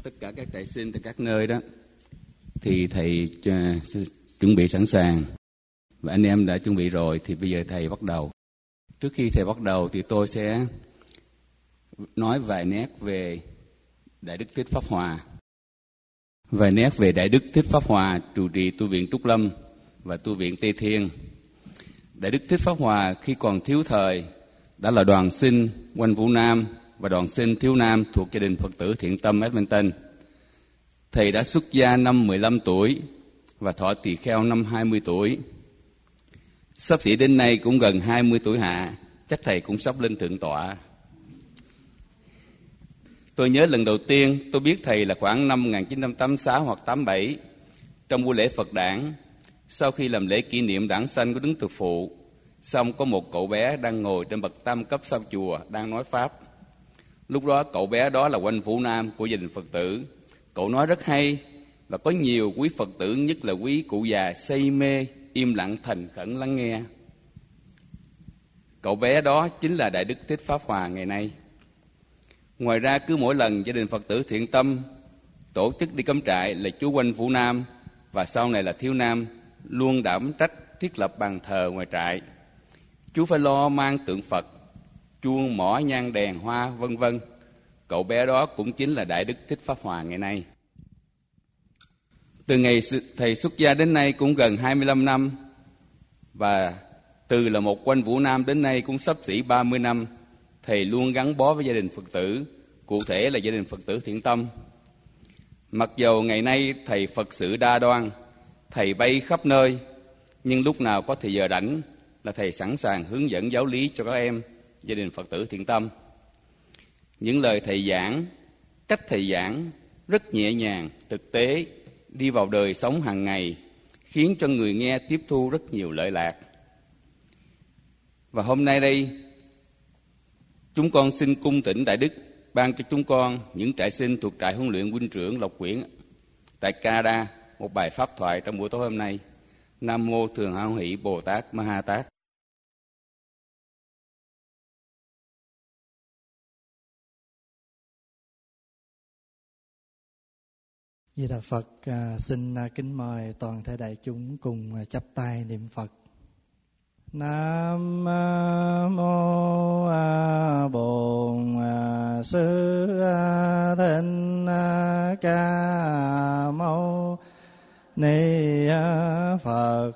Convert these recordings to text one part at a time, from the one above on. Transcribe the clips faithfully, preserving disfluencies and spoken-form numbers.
Tất cả các trại sinh từ các nơi đó thì thầy uh, chuẩn bị sẵn sàng và anh em đã chuẩn bị rồi, thì bây giờ thầy bắt đầu. Trước khi thầy bắt đầu thì tôi sẽ nói vài nét về Đại Đức Thích Pháp Hòa. Vài nét về Đại Đức Thích Pháp Hòa trụ trì tu viện Trúc Lâm và tu viện Tây Thiên. Đại Đức Thích Pháp Hòa khi còn thiếu thời đã là đoàn sinh Oanh Vũ Nam và đoàn sinh Thiếu Nam thuộc gia đình Phật tử Thiện Tâm Edmonton. Thầy đã xuất gia năm mười lăm tuổi và thọ tỳ kheo năm hai mươi tuổi. Sắp xỉ đến nay cũng gần hai mươi tuổi hạ, chắc thầy cũng sắp lên thượng tọa. Tôi nhớ lần đầu tiên tôi biết thầy là khoảng năm một nghìn chín trăm tám mươi sáu hoặc tám mươi bảy, trong buổi lễ Phật đản. Sau khi làm lễ kỷ niệm đản sanh của Đức Từ Phụ, xong có một cậu bé đang ngồi trên bậc tam cấp sau chùa đang nói Pháp. Lúc đó cậu bé đó là Oanh Vũ Nam của gia đình Phật tử. Cậu nói rất hay và có nhiều quý Phật tử, nhất là quý cụ già say mê, im lặng thành khẩn lắng nghe. Cậu bé đó chính là Đại Đức Thích Pháp Hòa ngày nay. Ngoài ra cứ mỗi lần gia đình Phật tử Thiện Tâm tổ chức đi cắm trại là chú Oanh Vũ Nam và sau này là Thiếu Nam luôn đảm trách thiết lập bàn thờ ngoài trại. Chú phải lo mang tượng Phật, chuông, mõ, nhang, đèn, hoa, vân vân. Cậu bé đó cũng chính là Đại Đức Thích Pháp Hòa ngày nay. Từ ngày thầy xuất gia đến nay cũng gần hai mươi lăm năm, và từ là một Oanh Vũ Nam đến nay cũng sắp xỉ ba mươi năm, thầy luôn gắn bó với gia đình Phật tử, cụ thể là gia đình Phật tử Thiện Tâm. Mặc dầu ngày nay thầy Phật sự đa đoan, thầy bay khắp nơi, nhưng lúc nào có thời giờ rảnh là thầy sẵn sàng hướng dẫn giáo lý cho các em gia đình Phật tử Thiện Tâm. Những lời thầy giảng, cách thầy giảng rất nhẹ nhàng, thực tế, đi vào đời sống hàng ngày, khiến cho người nghe tiếp thu rất nhiều lợi lạc. Và hôm nay đây, chúng con xin cung thỉnh Đại Đức ban cho chúng con, những trại sinh thuộc trại huấn luyện huynh trưởng Lộc Quyển tại Canada, một bài pháp thoại trong buổi tối hôm nay. Nam mô Thường Hảo Hỷ Bồ Tát Ma Ha Tát. Di Đà Phật. À, xin à, kính mời toàn thể đại chúng cùng à, chắp tay niệm Phật. Nam mô a Bổn a Sư a Thích a Ca Mâu Ni a Phật.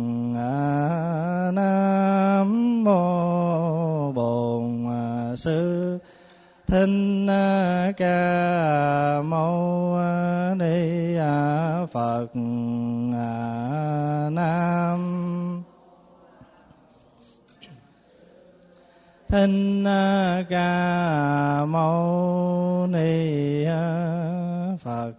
A Nam mô Bổn a Sư Thích Ca Mâu Ni a Phật. A Nam Thích Ca Mâu Ni Phật.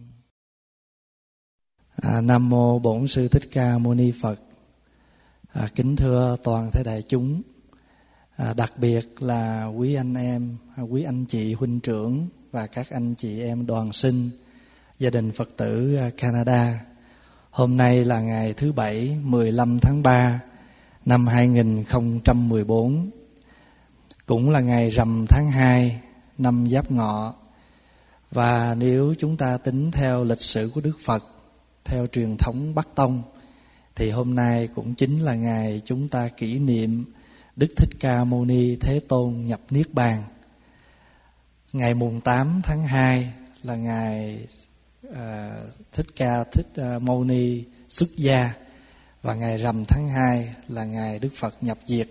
À, Nam mô Bổn Sư Thích Ca Mâu Ni Phật. À, kính thưa toàn thể đại chúng, à, đặc biệt là quý anh em, quý anh chị huynh trưởng và các anh chị em đoàn sinh gia đình Phật tử Canada. Hôm nay là ngày thứ Bảy, mười lăm tháng ba năm hai nghìn không trăm mười bốn, cũng là ngày rằm tháng hai năm Giáp Ngọ. Và nếu chúng ta tính theo lịch sử của Đức Phật, theo truyền thống Bắc Tông, thì hôm nay cũng chính là ngày chúng ta kỷ niệm Đức Thích Ca Mâu Ni Thế Tôn nhập Niết Bàn. Ngày mùng tám tháng hai là ngày uh, Thích Ca Thích uh, Mâu Ni xuất gia, và ngày rằm tháng hai là ngày Đức Phật nhập diệt.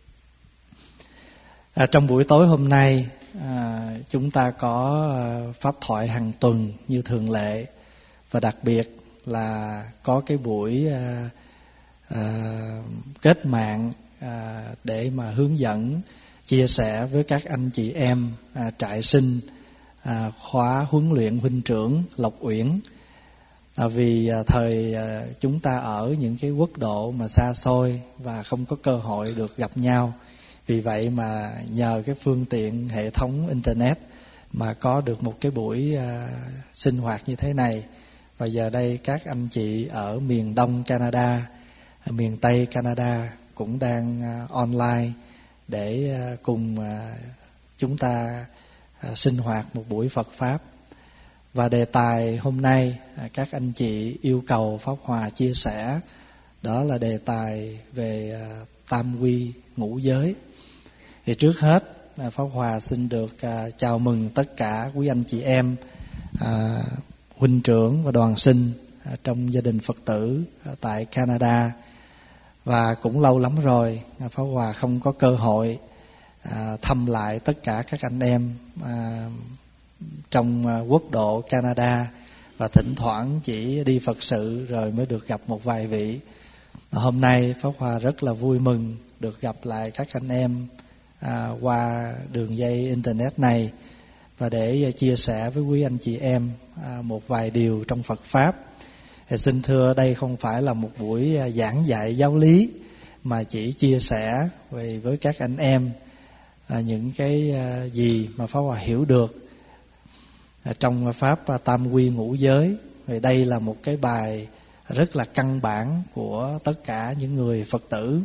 À, trong buổi tối hôm nay, à, chúng ta có à, pháp thoại hàng tuần như thường lệ, và đặc biệt là có cái buổi à, à, kết mạng à, để mà hướng dẫn, chia sẻ với các anh chị em à, trại sinh à, khóa huấn luyện huynh trưởng Lộc Uyển. À, vì à, thời à, chúng ta ở những cái quốc độ mà xa xôi và không có cơ hội được gặp nhau. Vì vậy mà nhờ cái phương tiện hệ thống Internet mà có được một cái buổi uh, sinh hoạt như thế này. Và giờ đây các anh chị ở miền Đông Canada, miền Tây Canada cũng đang uh, online để uh, cùng uh, chúng ta uh, sinh hoạt một buổi Phật Pháp. Và đề tài hôm nay các anh chị yêu cầu Pháp Hòa chia sẻ, đó là đề tài về tam quy ngũ giới. Thì trước hết Pháp Hòa xin được chào mừng tất cả quý anh chị em, huynh trưởng và đoàn sinh trong gia đình Phật tử tại Canada. Và cũng lâu lắm rồi Pháp Hòa không có cơ hội thăm lại tất cả các anh em trong quốc độ Canada, và thỉnh thoảng chỉ đi Phật sự rồi mới được gặp một vài vị. Hôm nay Pháp Hòa rất là vui mừng được gặp lại các anh em à, qua đường dây internet này, và để chia sẻ với quý anh chị em à, một vài điều trong Phật Pháp. Thì xin thưa, đây không phải là một buổi giảng dạy giáo lý, mà chỉ chia sẻ về với các anh em à, những cái à, gì mà Pháp Hòa hiểu được trong Pháp tam quy ngũ giới. Vì đây là một cái bài rất là căn bản của tất cả những người Phật tử.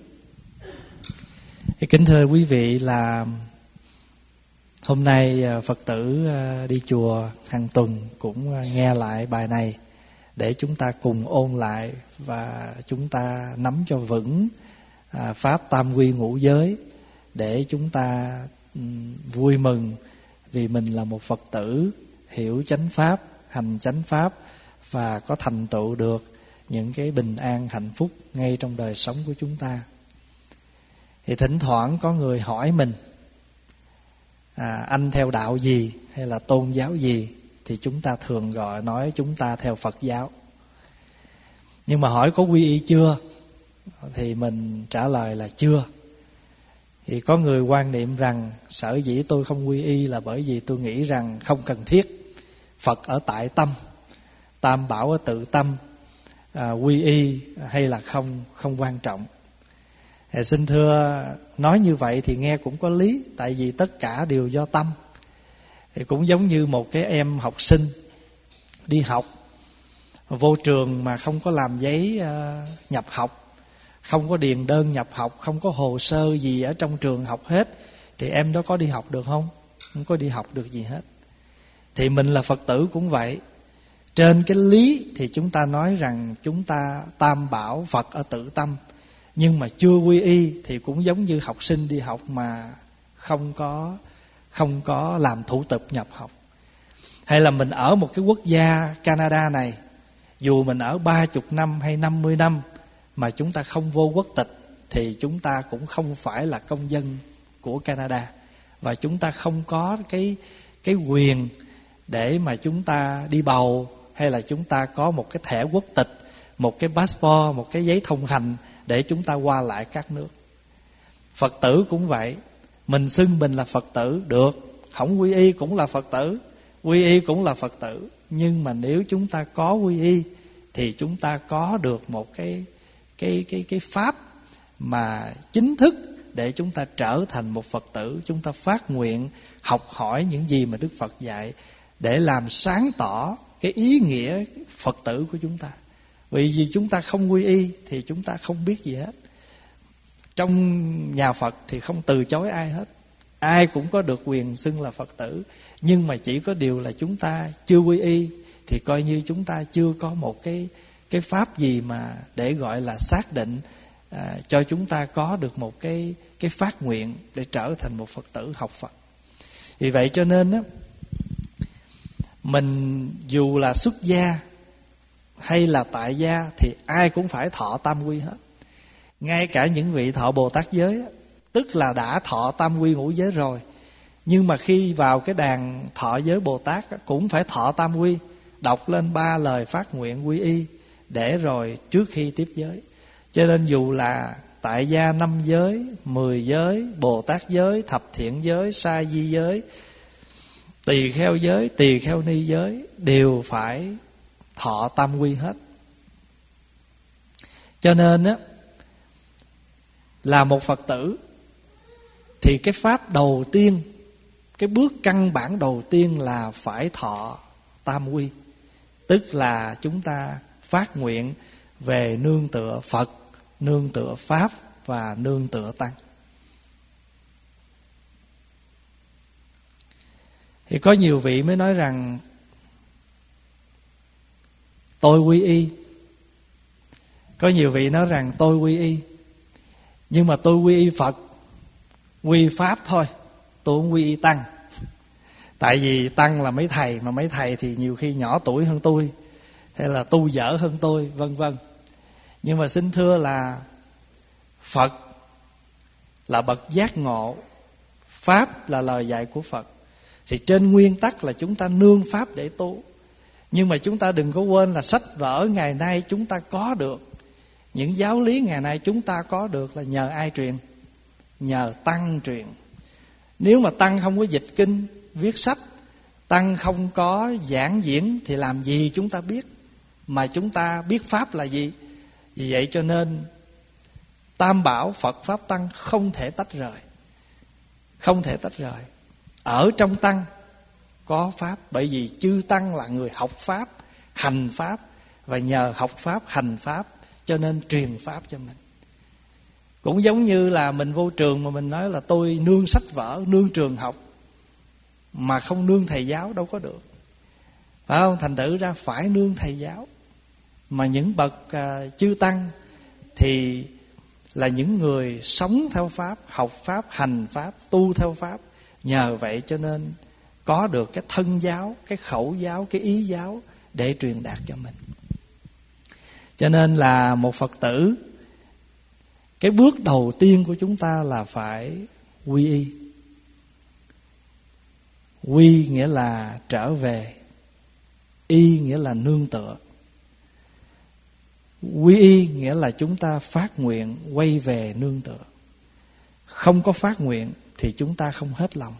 Kính thưa quý vị, là hôm nay Phật tử đi chùa hàng tuần cũng nghe lại bài này để chúng ta cùng ôn lại và chúng ta nắm cho vững Pháp tam quy ngũ giới, để chúng ta vui mừng vì mình là một Phật tử hiểu chánh Pháp, hành chánh Pháp và có thành tựu được những cái bình an hạnh phúc ngay trong đời sống của chúng ta. Thì thỉnh thoảng có người hỏi mình, à, anh theo đạo gì hay là tôn giáo gì, thì chúng ta thường gọi nói chúng ta theo Phật giáo. Nhưng mà hỏi có quy y chưa, thì mình trả lời là chưa. Thì có người quan niệm rằng sở dĩ tôi không quy y là bởi vì tôi nghĩ rằng không cần thiết. Phật ở tại tâm, Tam Bảo ở tự tâm, à, quy y hay là không không quan trọng. Thì xin thưa, nói như vậy thì nghe cũng có lý, tại vì tất cả đều do tâm. Thì cũng giống như một cái em học sinh đi học, vô trường mà không có làm giấy uh, nhập học, không có điền đơn nhập học, không có hồ sơ gì ở trong trường học hết, thì em đó có đi học được không? Không có đi học được gì hết. Thì mình là Phật tử cũng vậy. Trên cái lý thì chúng ta nói rằng chúng ta tam bảo Phật ở tự tâm, nhưng mà chưa quy y thì cũng giống như học sinh đi học mà không có không có làm thủ tục nhập học. Hay là mình ở một cái quốc gia Canada này, dù mình ở ba mươi năm hay năm mươi năm mà chúng ta không vô quốc tịch, thì chúng ta cũng không phải là công dân của Canada, và chúng ta không có cái cái quyền để mà chúng ta đi bầu, hay là chúng ta có một cái thẻ quốc tịch, một cái passport, một cái giấy thông hành để chúng ta qua lại các nước. Phật tử cũng vậy. Mình xưng mình là Phật tử được, không quy y cũng là Phật tử, quy y cũng là Phật tử. Nhưng mà nếu chúng ta có quy y thì chúng ta có được một cái cái cái cái pháp mà chính thức để chúng ta trở thành một Phật tử. Chúng ta phát nguyện học hỏi những gì mà Đức Phật dạy, để làm sáng tỏ cái ý nghĩa Phật tử của chúng ta. Vì vì chúng ta không quy y thì chúng ta không biết gì hết. Trong nhà Phật thì không từ chối ai hết, ai cũng có được quyền xưng là Phật tử. Nhưng mà chỉ có điều là chúng ta chưa quy y, thì coi như chúng ta chưa có một cái cái pháp gì mà để gọi là xác định à, cho chúng ta có được một cái cái phát nguyện để trở thành một Phật tử học Phật. Vì vậy cho nên á, mình dù là xuất gia hay là tại gia thì ai cũng phải thọ tam quy hết. Ngay cả những vị thọ Bồ Tát giới, tức là đã thọ tam quy ngũ giới rồi, nhưng mà khi vào cái đàn thọ giới Bồ Tát cũng phải thọ tam quy, đọc lên ba lời phát nguyện quy y để rồi trước khi tiếp giới. Cho nên dù là tại gia năm giới, mười giới, Bồ Tát giới, thập thiện giới, sa di giới, tỳ kheo giới, tỳ kheo ni giới, đều phải thọ tam quy hết. Cho nên á, là một Phật tử thì cái pháp đầu tiên, cái bước căn bản đầu tiên là phải thọ tam quy. Tức là chúng ta phát nguyện về nương tựa Phật, nương tựa Pháp và nương tựa Tăng. Thì có nhiều vị mới nói rằng tôi quy y. Có nhiều vị nói rằng tôi quy y, nhưng mà tôi quy y Phật, quy Pháp thôi, tôi không quy y Tăng. Tại vì Tăng là mấy thầy, mà mấy thầy thì nhiều khi nhỏ tuổi hơn tôi, hay là tu dở hơn tôi, vân vân. Nhưng mà xin thưa là Phật là bậc giác ngộ, Pháp là lời dạy của Phật, thì trên nguyên tắc là chúng ta nương Pháp để tu. Nhưng mà chúng ta đừng có quên là sách vở ngày nay chúng ta có được, những giáo lý ngày nay chúng ta có được là nhờ ai truyền? Nhờ Tăng truyền. Nếu mà Tăng không có dịch kinh, viết sách, Tăng không có giảng diễn thì làm gì chúng ta biết? Mà chúng ta biết Pháp là gì? Vì vậy cho nên Tam bảo Phật Pháp Tăng không thể tách rời. Không thể tách rời. Ở trong Tăng có Pháp, bởi vì chư Tăng là người học Pháp, hành Pháp, và nhờ học Pháp, hành Pháp cho nên truyền Pháp cho mình. Cũng giống như là mình vô trường mà mình nói là tôi nương sách vở, nương trường học, mà không nương thầy giáo đâu có được, phải không? Thành thử ra phải nương thầy giáo. Mà những bậc uh, chư Tăng thì là những người sống theo Pháp, học Pháp, hành Pháp, tu theo Pháp. Nhờ vậy cho nên có được cái thân giáo, cái khẩu giáo, cái ý giáo để truyền đạt cho mình. Cho nên là một Phật tử, cái bước đầu tiên của chúng ta là phải quy y. Quy nghĩa là trở về, y nghĩa là nương tựa. Quy y nghĩa là chúng ta phát nguyện quay về nương tựa. Không có phát nguyện thì chúng ta không hết lòng.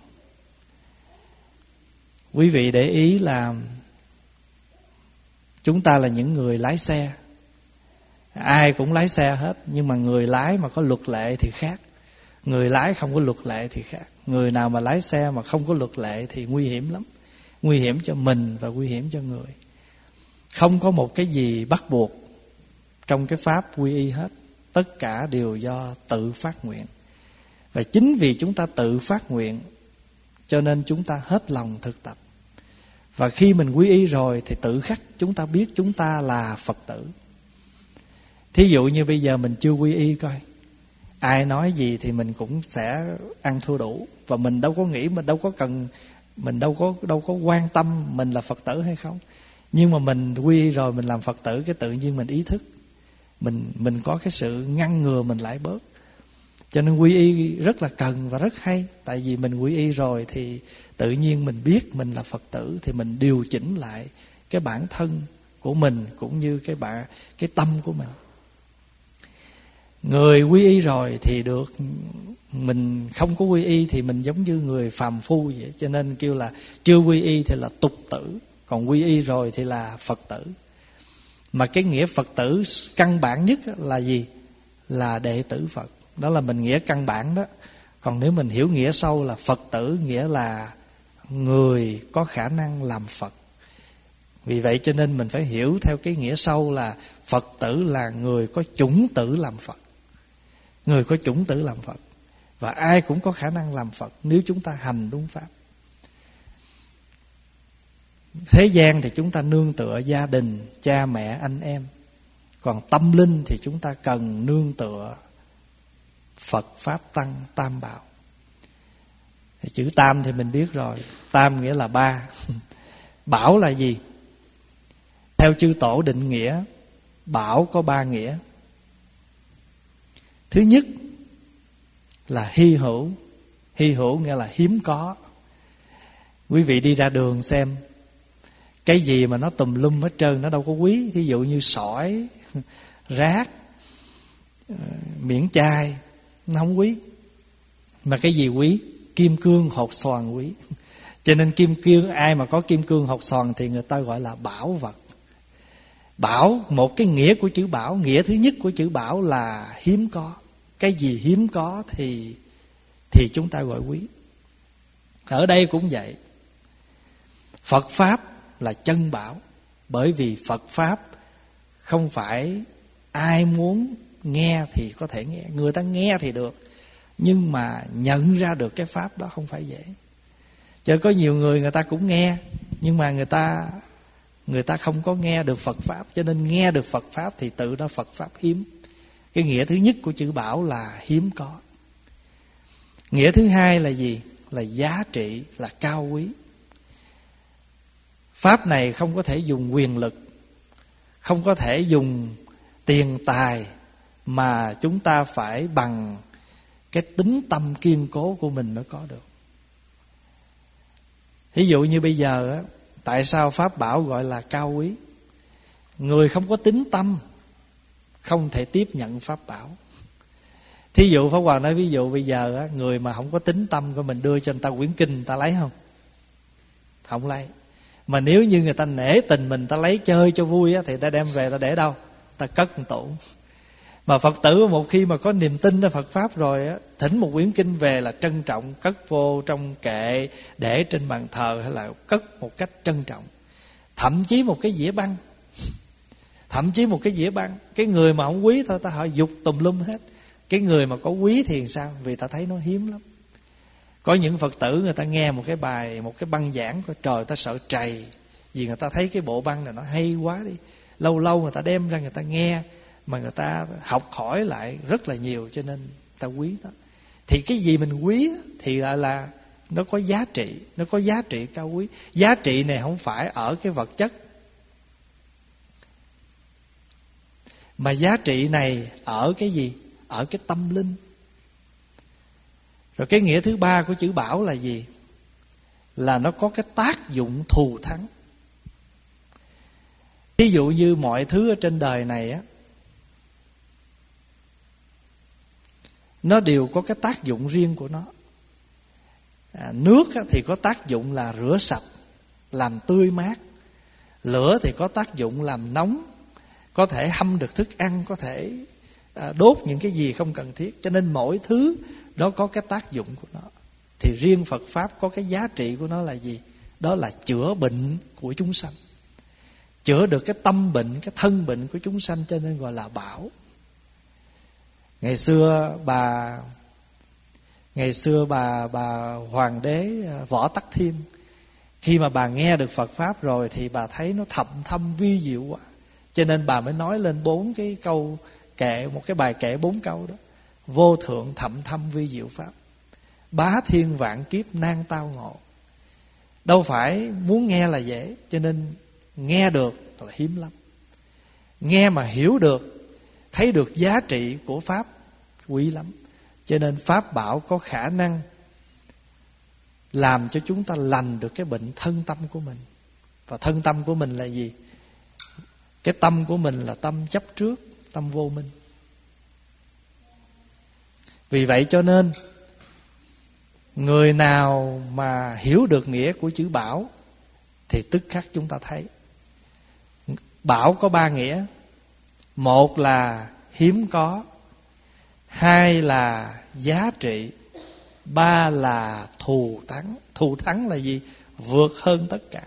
Quý vị để ý là chúng ta là những người lái xe. Ai cũng lái xe hết, nhưng mà người lái mà có luật lệ thì khác, người lái không có luật lệ thì khác. Người nào mà lái xe mà không có luật lệ thì nguy hiểm lắm. Nguy hiểm cho mình và nguy hiểm cho người. Không có một cái gì bắt buộc trong cái pháp quy y hết. Tất cả đều do tự phát nguyện. Và chính vì chúng ta tự phát nguyện cho nên chúng ta hết lòng thực tập. Và khi mình quy y rồi thì tự khắc chúng ta biết chúng ta là Phật tử. Thí dụ như bây giờ mình chưa quy y coi, ai nói gì thì mình cũng sẽ ăn thua đủ. Và mình đâu có nghĩ, mình đâu có cần, mình đâu có đâu có quan tâm mình là Phật tử hay không. Nhưng mà mình quy y rồi, mình làm Phật tử, cái tự nhiên mình ý thức, Mình mình có cái sự ngăn ngừa mình lại bớt. Cho nên quy y rất là cần và rất hay. Tại vì mình quy y rồi thì tự nhiên mình biết mình là Phật tử, thì mình điều chỉnh lại cái bản thân của mình cũng như cái bản, cái tâm của mình. Người quy y rồi thì được, mình không có quy y thì mình giống như người phàm phu vậy. Cho nên kêu là chưa quy y thì là tục tử, còn quy y rồi thì là Phật tử. Mà cái nghĩa Phật tử căn bản nhất là gì? Là đệ tử Phật. Đó là mình nghĩa căn bản đó. Còn nếu mình hiểu nghĩa sâu là Phật tử nghĩa là người có khả năng làm Phật. Vì vậy cho nên mình phải hiểu theo cái nghĩa sâu là Phật tử là người có chủng tử làm Phật. Người có chủng tử làm Phật. Và ai cũng có khả năng làm Phật nếu chúng ta hành đúng pháp. Thế gian thì chúng ta nương tựa gia đình, cha mẹ, anh em. Còn tâm linh thì chúng ta cần nương tựa Phật, Pháp, Tăng, Tam bảo. Chữ Tam thì mình biết rồi. Tam nghĩa là ba. Bảo là gì? Theo chư tổ định nghĩa, bảo có ba nghĩa. Thứ nhất là hy hữu. Hy hữu nghĩa là hiếm có. Quý vị đi ra đường xem, cái gì mà nó tùm lum hết trơn, nó đâu có quý. Thí dụ như sỏi, rác, miễn chai, nó không quý. Mà cái gì quý? Kim cương hột xoàn quý. Cho nên kim cương, ai mà có kim cương hột xoàn thì người ta gọi là bảo vật. Bảo, một cái nghĩa của chữ bảo, nghĩa thứ nhất của chữ bảo là hiếm có. Cái gì hiếm có thì thì chúng ta gọi quý. Ở đây cũng vậy. Phật Pháp là chân bảo. Bởi vì Phật Pháp không phải ai muốn nghe thì có thể nghe. Người ta nghe thì được, nhưng mà nhận ra được cái Pháp đó không phải dễ. Chứ có nhiều người người ta cũng nghe, nhưng mà người ta người ta không có nghe được Phật Pháp, cho nên nghe được Phật Pháp thì tự đó Phật Pháp hiếm. Cái nghĩa thứ nhất của chữ bảo là hiếm có. Nghĩa thứ hai là gì? Là giá trị, là cao quý. Pháp này không có thể dùng quyền lực, không có thể dùng tiền tài, mà chúng ta phải bằng cái tính tâm kiên cố của mình mới có được. Ví dụ như bây giờ á, tại sao Pháp bảo gọi là cao quý? Người không có tính tâm không thể tiếp nhận Pháp bảo. Thí dụ Pháp Hòa nói ví dụ bây giờ á, người mà không có tính tâm của mình đưa cho người ta quyển kinh, người ta lấy không? Không lấy. Mà nếu như người ta nể tình mình, ta lấy chơi cho vui á, thì ta đem về ta để đâu? Ta cất một tủ. Mà Phật tử một khi mà có niềm tin ở Phật Pháp rồi á, thỉnh một quyển kinh về là trân trọng, cất vô trong kệ, để trên bàn thờ, hay là cất một cách trân trọng. Thậm chí một cái dĩa băng, thậm chí một cái dĩa băng, cái người mà không quý thôi ta hỏi dục tùm lum hết. Cái người mà có quý thì sao? Vì ta thấy nó hiếm lắm. Có những Phật tử người ta nghe một cái bài, một cái băng giảng, trời ta sợ trầy, vì người ta thấy cái bộ băng này nó hay quá đi. Lâu lâu người ta đem ra người ta nghe, mà người ta học hỏi lại rất là nhiều, cho nên ta quý đó. Thì cái gì mình quý thì là, là nó có giá trị, nó có giá trị cao quý. Giá trị này không phải ở cái vật chất, mà giá trị này ở cái gì? Ở cái tâm linh. Rồi cái nghĩa thứ ba của chữ bảo là gì? Là nó có cái tác dụng thù thắng. Ví dụ như mọi thứ ở trên đời này á, nó đều có cái tác dụng riêng của nó. à, Nước á, thì có tác dụng là rửa sạch, làm tươi mát. Lửa thì có tác dụng làm nóng, có thể hâm được thức ăn, có thể à, đốt những cái gì không cần thiết. Cho nên mỗi thứ đó có cái tác dụng của nó. Thì riêng Phật Pháp có cái giá trị của nó là gì? Đó là chữa bệnh của chúng sanh, chữa được cái tâm bệnh, cái thân bệnh của chúng sanh, cho nên gọi là bảo. Ngày xưa bà Ngày xưa bà bà hoàng đế Võ Tắc Thiên, khi mà bà nghe được Phật Pháp rồi thì bà thấy nó thậm thâm vi diệu quá, cho nên bà mới nói lên bốn cái câu kệ, một cái bài kệ bốn câu đó: vô thượng thậm thâm vi diệu Pháp, bá thiên vạn kiếp nan tao ngộ. Đâu phải muốn nghe là dễ, cho nên nghe được là hiếm lắm. Nghe mà hiểu được, thấy được giá trị của Pháp quý lắm. Cho nên Pháp bảo có khả năng làm cho chúng ta lành được cái bệnh thân tâm của mình. Và thân tâm của mình là gì? Cái tâm của mình là tâm chấp trước, tâm vô minh. Vì vậy cho nên người nào mà hiểu được nghĩa của chữ bảo thì tức khắc chúng ta thấy bảo có ba nghĩa. Một là hiếm có, hai là giá trị, ba là thù thắng. Thù thắng là gì? Vượt hơn tất cả.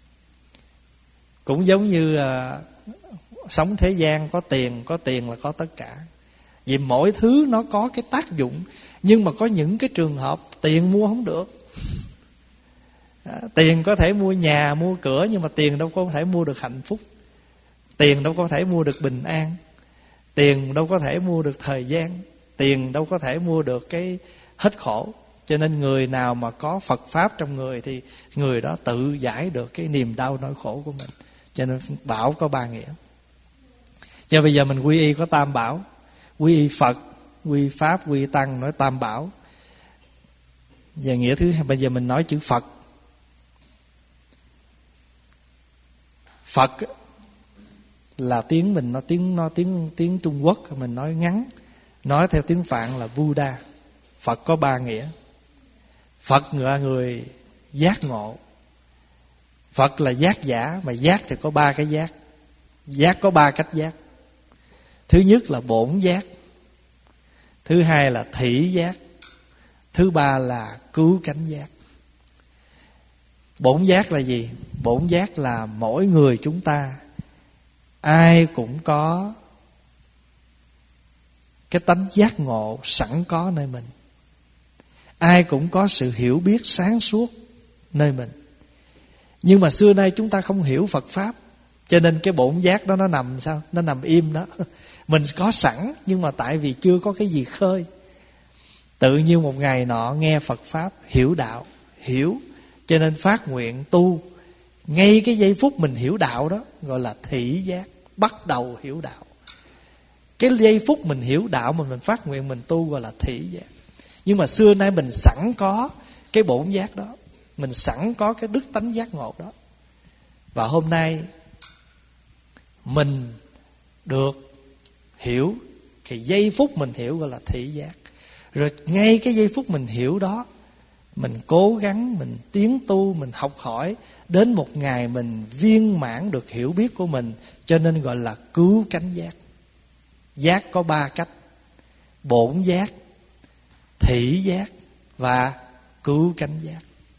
Cũng giống như uh, sống thế gian có tiền, có tiền là có tất cả. Vì mỗi thứ nó có cái tác dụng. Nhưng mà có những cái trường hợp tiền mua không được. à, Tiền có thể mua nhà, mua cửa, nhưng mà tiền đâu có thể mua được hạnh phúc. Tiền đâu có thể mua được bình an. Tiền đâu có thể mua được thời gian. Tiền đâu có thể mua được cái hết khổ. Cho nên người nào mà có Phật Pháp trong người thì người đó tự giải được cái niềm đau nỗi khổ của mình. Cho nên bảo có ba nghĩa. Cho bây giờ mình quy y có tam bảo: quy y Phật, quy Pháp, quy Tăng, nói tam bảo. Và nghĩa thứ hai, bây giờ mình nói chữ Phật. Phật là tiếng mình, nó tiếng nó tiếng tiếng Trung Quốc, mình nói ngắn. Nói theo tiếng Phạn là Buddha. Phật có ba nghĩa. Phật là người giác ngộ. Phật là giác giả, mà giác thì có ba cái giác. Giác có ba cách giác. Thứ nhất là bổn giác, thứ hai là thị giác, thứ ba là cứu cánh giác. Bổn giác là gì? Bổn giác là mỗi người chúng ta ai cũng có cái tánh giác ngộ sẵn có nơi mình. Ai cũng có sự hiểu biết sáng suốt nơi mình. Nhưng mà xưa nay chúng ta không hiểu Phật Pháp, Cho nên cái bổn giác đó nó nằm sao? Nó nằm im đó. Mình có sẵn, nhưng mà tại vì chưa có cái gì khơi. Tự nhiên một ngày nọ nghe Phật Pháp, hiểu đạo, hiểu, cho nên phát nguyện tu. Ngay cái giây phút mình hiểu đạo đó gọi là thị giác, bắt đầu hiểu đạo. Cái giây phút mình hiểu đạo mà mình phát nguyện mình tu gọi là thị giác. Nhưng mà xưa nay mình sẵn có cái bổn giác đó, mình sẵn có cái đức tánh giác ngộ đó. Và hôm nay mình được hiểu, cái giây phút mình hiểu gọi là thị giác. Rồi ngay cái giây phút mình hiểu đó, mình cố gắng, mình tiến tu, mình học hỏi, đến một ngày mình viên mãn được hiểu biết của mình, cho nên gọi là cứu cánh giác. Giác có ba cách: bổn giác, thị giác và cứu cánh giác.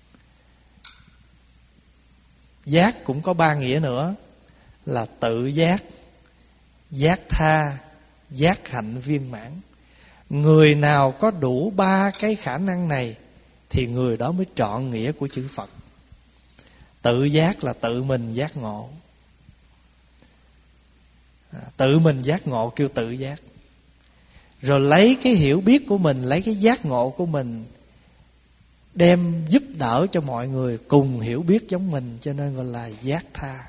Giác cũng có ba nghĩa nữa là tự giác, giác tha, giác hạnh viên mãn. Người nào có đủ ba cái khả năng này thì người đó mới trọn nghĩa của chữ Phật. Tự giác là tự mình giác ngộ. À, tự mình giác ngộ kêu tự giác. Rồi lấy cái hiểu biết của mình, lấy cái giác ngộ của mình đem giúp đỡ cho mọi người cùng hiểu biết giống mình, cho nên gọi là giác tha.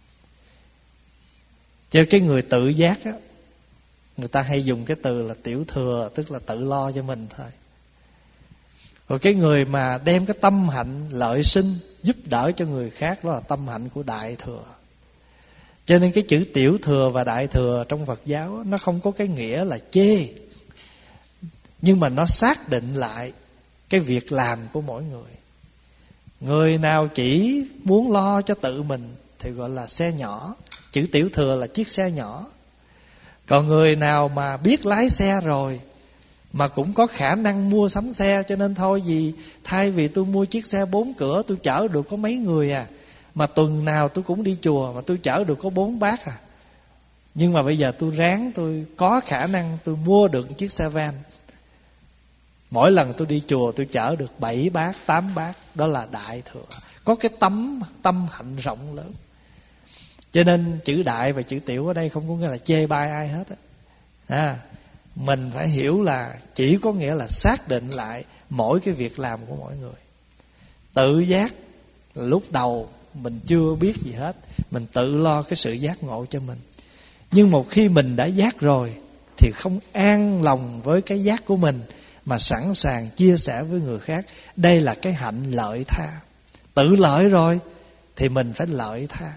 Cho cái người tự giác á, người ta hay dùng cái từ là tiểu thừa, tức là tự lo cho mình thôi. Rồi cái người mà đem cái tâm hạnh lợi sinh giúp đỡ cho người khác, đó là tâm hạnh của đại thừa. Cho nên cái chữ tiểu thừa và đại thừa trong Phật giáo nó không có cái nghĩa là chê, nhưng mà nó xác định lại cái việc làm của mỗi người. Người nào chỉ muốn lo cho tự mình thì gọi là xe nhỏ, chữ tiểu thừa là chiếc xe nhỏ. Còn người nào mà biết lái xe rồi mà cũng có khả năng mua sắm xe, cho nên thôi gì thay vì tôi mua chiếc xe bốn cửa tôi chở được có mấy người à, mà tuần nào tôi cũng đi chùa mà tôi chở được có bốn bác à, nhưng mà bây giờ tôi ráng, tôi có khả năng tôi mua được chiếc xe van, mỗi lần tôi đi chùa tôi chở được bảy bác, tám bác. Đó là đại thừa, có cái tấm tâm hạnh rộng lớn. Cho nên chữ đại và chữ tiểu ở đây không có nghĩa là chê bai ai hết á. À, mình phải hiểu là chỉ có nghĩa là xác định lại mỗi cái việc làm của mỗi người. Tự giác là lúc đầu mình chưa biết gì hết, mình tự lo cái sự giác ngộ cho mình. Nhưng một khi mình đã giác rồi thì không an lòng với cái giác của mình, mà sẵn sàng chia sẻ với người khác. Đây là cái hạnh lợi tha. Tự lợi rồi thì mình phải lợi tha.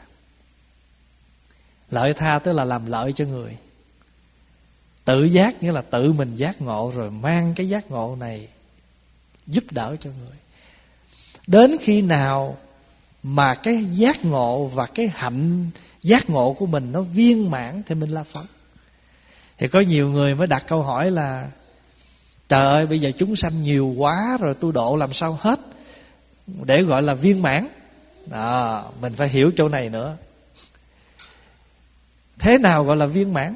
Lợi tha tức là làm lợi cho người. Tự giác nghĩa là tự mình giác ngộ rồi mang cái giác ngộ này giúp đỡ cho người. Đến khi nào mà cái giác ngộ và cái hạnh giác ngộ của mình nó viên mãn thì mình là Phật. Thì có nhiều người mới đặt câu hỏi là trời ơi, bây giờ chúng sanh nhiều quá rồi, tôi độ làm sao hết để gọi là viên mãn. À, mình phải hiểu chỗ này nữa. Thế nào gọi là viên mãn?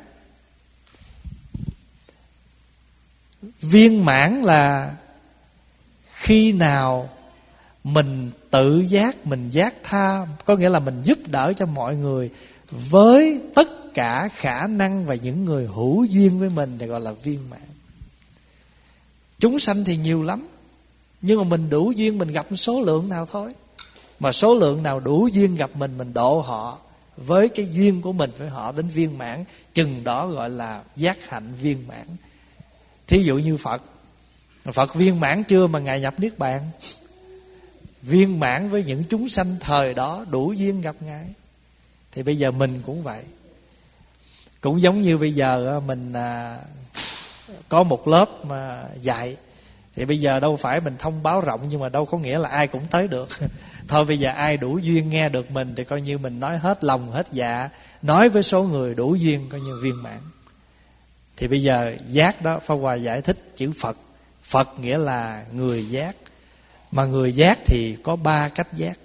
Viên mãn là khi nào mình tự giác, mình giác tha, có nghĩa là mình giúp đỡ cho mọi người với tất cả khả năng, và những người hữu duyên với mình thì gọi là viên mãn. Chúng sanh thì nhiều lắm, nhưng mà mình đủ duyên mình gặp số lượng nào thôi. Mà số lượng nào đủ duyên gặp mình, mình độ họ với cái duyên của mình với họ đến viên mãn, chừng đó gọi là giác hạnh viên mãn. Thí dụ như Phật, Phật viên mãn chưa mà Ngài nhập Niết Bàn? Viên mãn với những chúng sanh thời đó đủ duyên gặp Ngài. Thì bây giờ mình cũng vậy. Cũng giống như bây giờ mình à, có một lớp mà dạy, thì bây giờ đâu phải mình thông báo rộng, nhưng mà đâu có nghĩa là ai cũng tới được. Thôi bây giờ ai đủ duyên nghe được mình thì coi như mình nói hết lòng hết dạ, nói với số người đủ duyên coi như viên mãn. Thì bây giờ giác đó, Pháp Hòa giải thích chữ Phật. Phật nghĩa là người giác. Mà người giác thì có ba cách giác.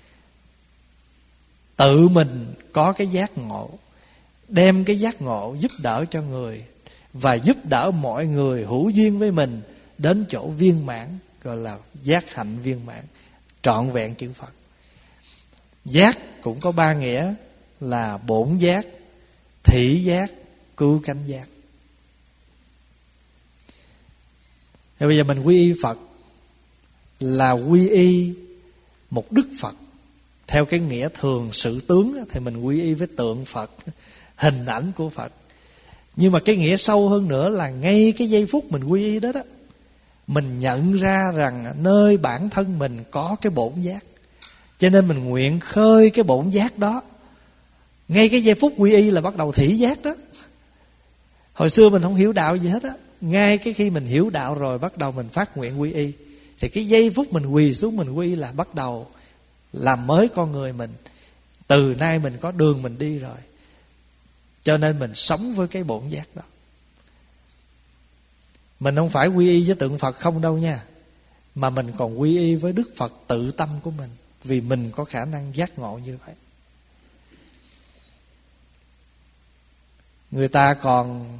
Tự mình có cái giác ngộ, đem cái giác ngộ giúp đỡ cho người, và giúp đỡ mọi người hữu duyên với mình đến chỗ viên mãn, gọi là giác hạnh viên mãn, trọn vẹn chữ Phật. Giác cũng có ba nghĩa. là bổn giác, thị giác, cứu cánh giác. Thì bây giờ mình quy y Phật là quy y một đức Phật. Theo cái nghĩa thường sự tướng thì mình quy y với tượng Phật, hình ảnh của Phật. Nhưng mà cái nghĩa sâu hơn nữa là ngay cái giây phút mình quy y đó đó, mình nhận ra rằng nơi bản thân mình có cái bổn giác, cho nên mình nguyện khơi cái bổn giác đó. Ngay cái giây phút quy y là bắt đầu thị giác đó. Hồi xưa mình không hiểu đạo gì hết á, ngay cái khi mình hiểu đạo rồi bắt đầu mình phát nguyện quy y. Thì cái giây phút mình quỳ xuống mình quy y là bắt đầu làm mới con người mình. Từ nay mình có đường mình đi rồi, cho nên mình sống với cái bổn giác đó. Mình không phải quy y với tượng Phật không đâu nha, mà mình còn quy y với Đức Phật tự tâm của mình, vì mình có khả năng giác ngộ như vậy. Người ta còn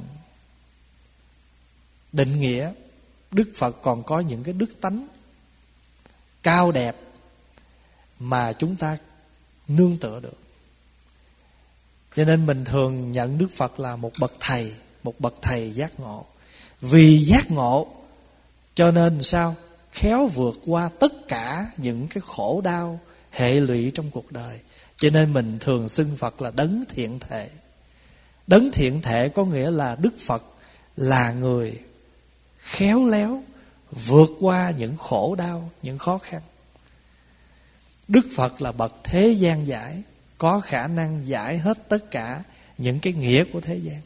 định nghĩa Đức Phật còn có những cái đức tánh cao đẹp mà chúng ta nương tựa được. Cho nên mình thường nhận Đức Phật là một bậc thầy, một bậc thầy giác ngộ. Vì giác ngộ cho nên sao? Khéo vượt qua tất cả những cái khổ đau hệ lụy trong cuộc đời. Cho nên mình thường xưng Phật là đấng thiện thể. Đấng thiện thể có nghĩa là Đức Phật là người khéo léo vượt qua những khổ đau, những khó khăn. Đức Phật là bậc thế gian giải, có khả năng giải hết tất cả những cái nghĩa của thế gian.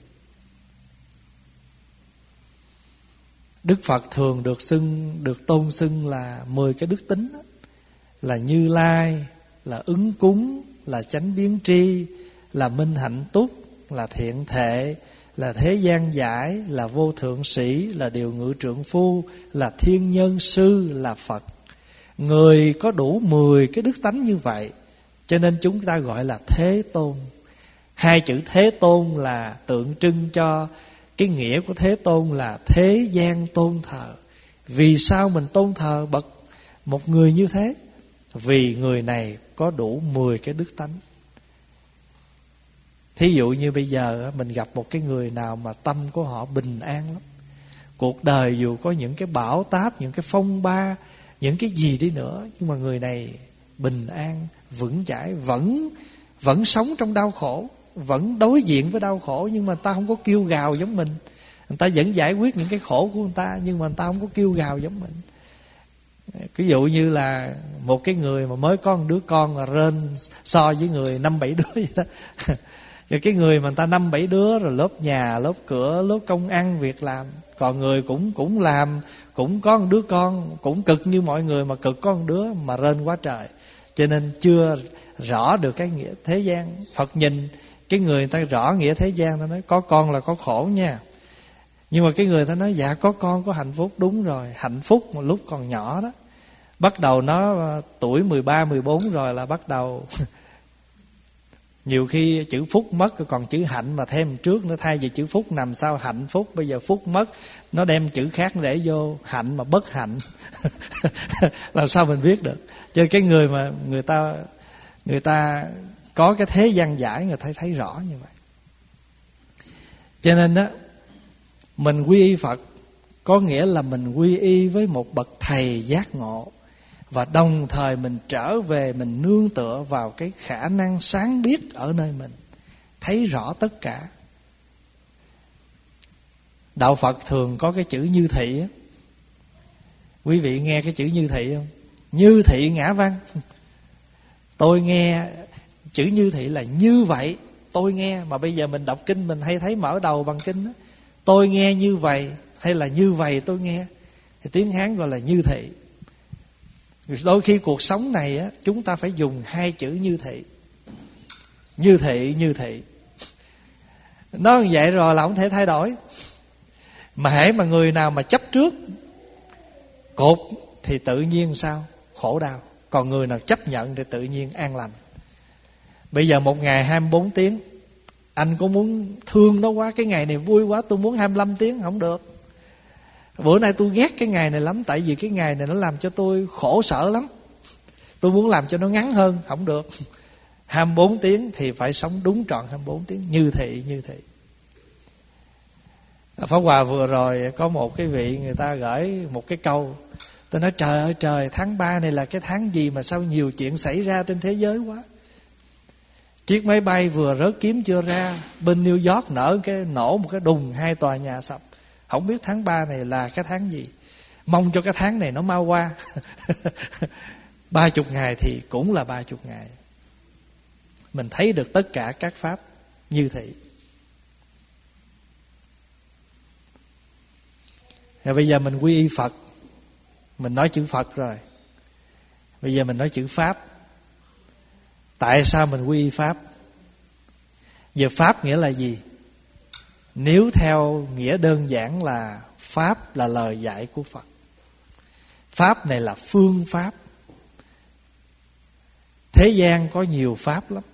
Đức Phật thường được xưng, được tôn xưng là mười cái đức tính đó, là Như Lai, là ứng cúng, là chánh biến tri, là minh hạnh túc, là thiện thệ, là thế gian giải, là vô thượng sĩ, là điều ngự trượng phu, là thiên nhân sư, là Phật. Người có đủ mười cái đức tánh như vậy, cho nên chúng ta gọi là Thế Tôn. Hai chữ Thế Tôn là tượng trưng cho cái nghĩa của Thế Tôn là thế gian tôn thờ. Vì sao mình tôn thờ bậc một người như thế? Vì người này có đủ mười cái đức tánh. Thí dụ như bây giờ mình gặp một cái người nào mà tâm của họ bình an lắm. Cuộc đời dù có những cái bão táp, những cái phong ba, những cái gì đi nữa, nhưng mà người này bình an, vững chãi, vẫn vẫn sống trong đau khổ, vẫn đối diện với đau khổ, nhưng mà người ta không có kêu gào giống mình. Người ta vẫn giải quyết những cái khổ của người ta, nhưng mà người ta không có kêu gào giống mình. Ví dụ như là một cái người mà mới có một đứa con mà rên so với người năm bảy đứa vậy đó. Rồi cái người mà người ta năm bảy đứa, rồi lớp nhà, lớp cửa, lớp công ăn việc làm. Còn người cũng cũng làm, cũng có một đứa con, cũng cực như mọi người, mà cực có một đứa mà rên quá trời. Cho nên chưa rõ được cái nghĩa thế gian. Phật nhìn cái người, người ta rõ nghĩa thế gian, ta nói có con là có khổ nha. Nhưng mà cái người ta nói dạ có con có hạnh phúc. Đúng rồi, hạnh phúc một lúc còn nhỏ đó. Bắt đầu nó tuổi mười ba, mười bốn rồi là bắt đầu nhiều khi chữ phúc mất, còn chữ hạnh mà thêm trước nữa. Thay vì chữ phúc nằm sau hạnh phúc, bây giờ phúc mất, nó đem chữ khác để vô, hạnh mà bất hạnh. Làm sao mình biết được? Cho cái người mà người ta Người ta có cái thế gian giải, người ta thấy rõ như vậy. Cho nên đó, mình quy y Phật có nghĩa là mình quy y với một bậc thầy giác ngộ, và đồng thời mình trở về, mình nương tựa vào cái khả năng sáng biết ở nơi mình, thấy rõ tất cả. Đạo Phật thường có cái chữ như thị á. Quý vị nghe cái chữ như thị không? Như thị ngã văn. Tôi nghe chữ như thị là như vậy, tôi nghe. Mà bây giờ mình đọc kinh mình hay thấy mở đầu bằng kinh đó, tôi nghe như vậy, hay là như vậy tôi nghe, thì tiếng Hán gọi là như thị. Đôi khi cuộc sống này á, chúng ta phải dùng hai chữ như thị. Như thị, như thị. Nó như vậy rồi là không thể thay đổi. Mà hễ mà người nào mà chấp trước cột thì tự nhiên sao? Khổ đau. Còn người nào chấp nhận thì tự nhiên an lành. Bây giờ một ngày hai mươi bốn tiếng, anh có muốn thương nó quá, cái ngày này vui quá, tôi muốn hai mươi lăm tiếng, không được. Bữa nay tôi ghét cái ngày này lắm, tại vì cái ngày này nó làm cho tôi khổ sở lắm, tôi muốn làm cho nó ngắn hơn, không được. hai mươi bốn tiếng thì phải sống đúng trọn hai mươi bốn tiếng, như thị như thị. Pháp Hòa vừa rồi có một cái vị người ta gửi một cái câu, tôi nói trời ơi trời, tháng ba này là cái tháng gì mà sao nhiều chuyện xảy ra trên thế giới quá. Chiếc máy bay vừa rớt kiếm chưa ra, bên New York nở cái nổ một cái đùng, hai tòa nhà sập. Không biết tháng ba này là cái tháng gì. Mong cho cái tháng này nó mau qua. Ba chục ngày thì cũng là ba chục ngày. Mình thấy được tất cả các pháp như thị. Rồi bây giờ mình quy y Phật. Mình nói chữ Phật rồi. Bây giờ mình nói chữ Pháp. Tại sao mình quy y Pháp? Giờ Pháp nghĩa là gì? Nếu theo nghĩa đơn giản là Pháp là lời dạy của Phật. Pháp này là phương pháp. Thế gian có nhiều pháp lắm.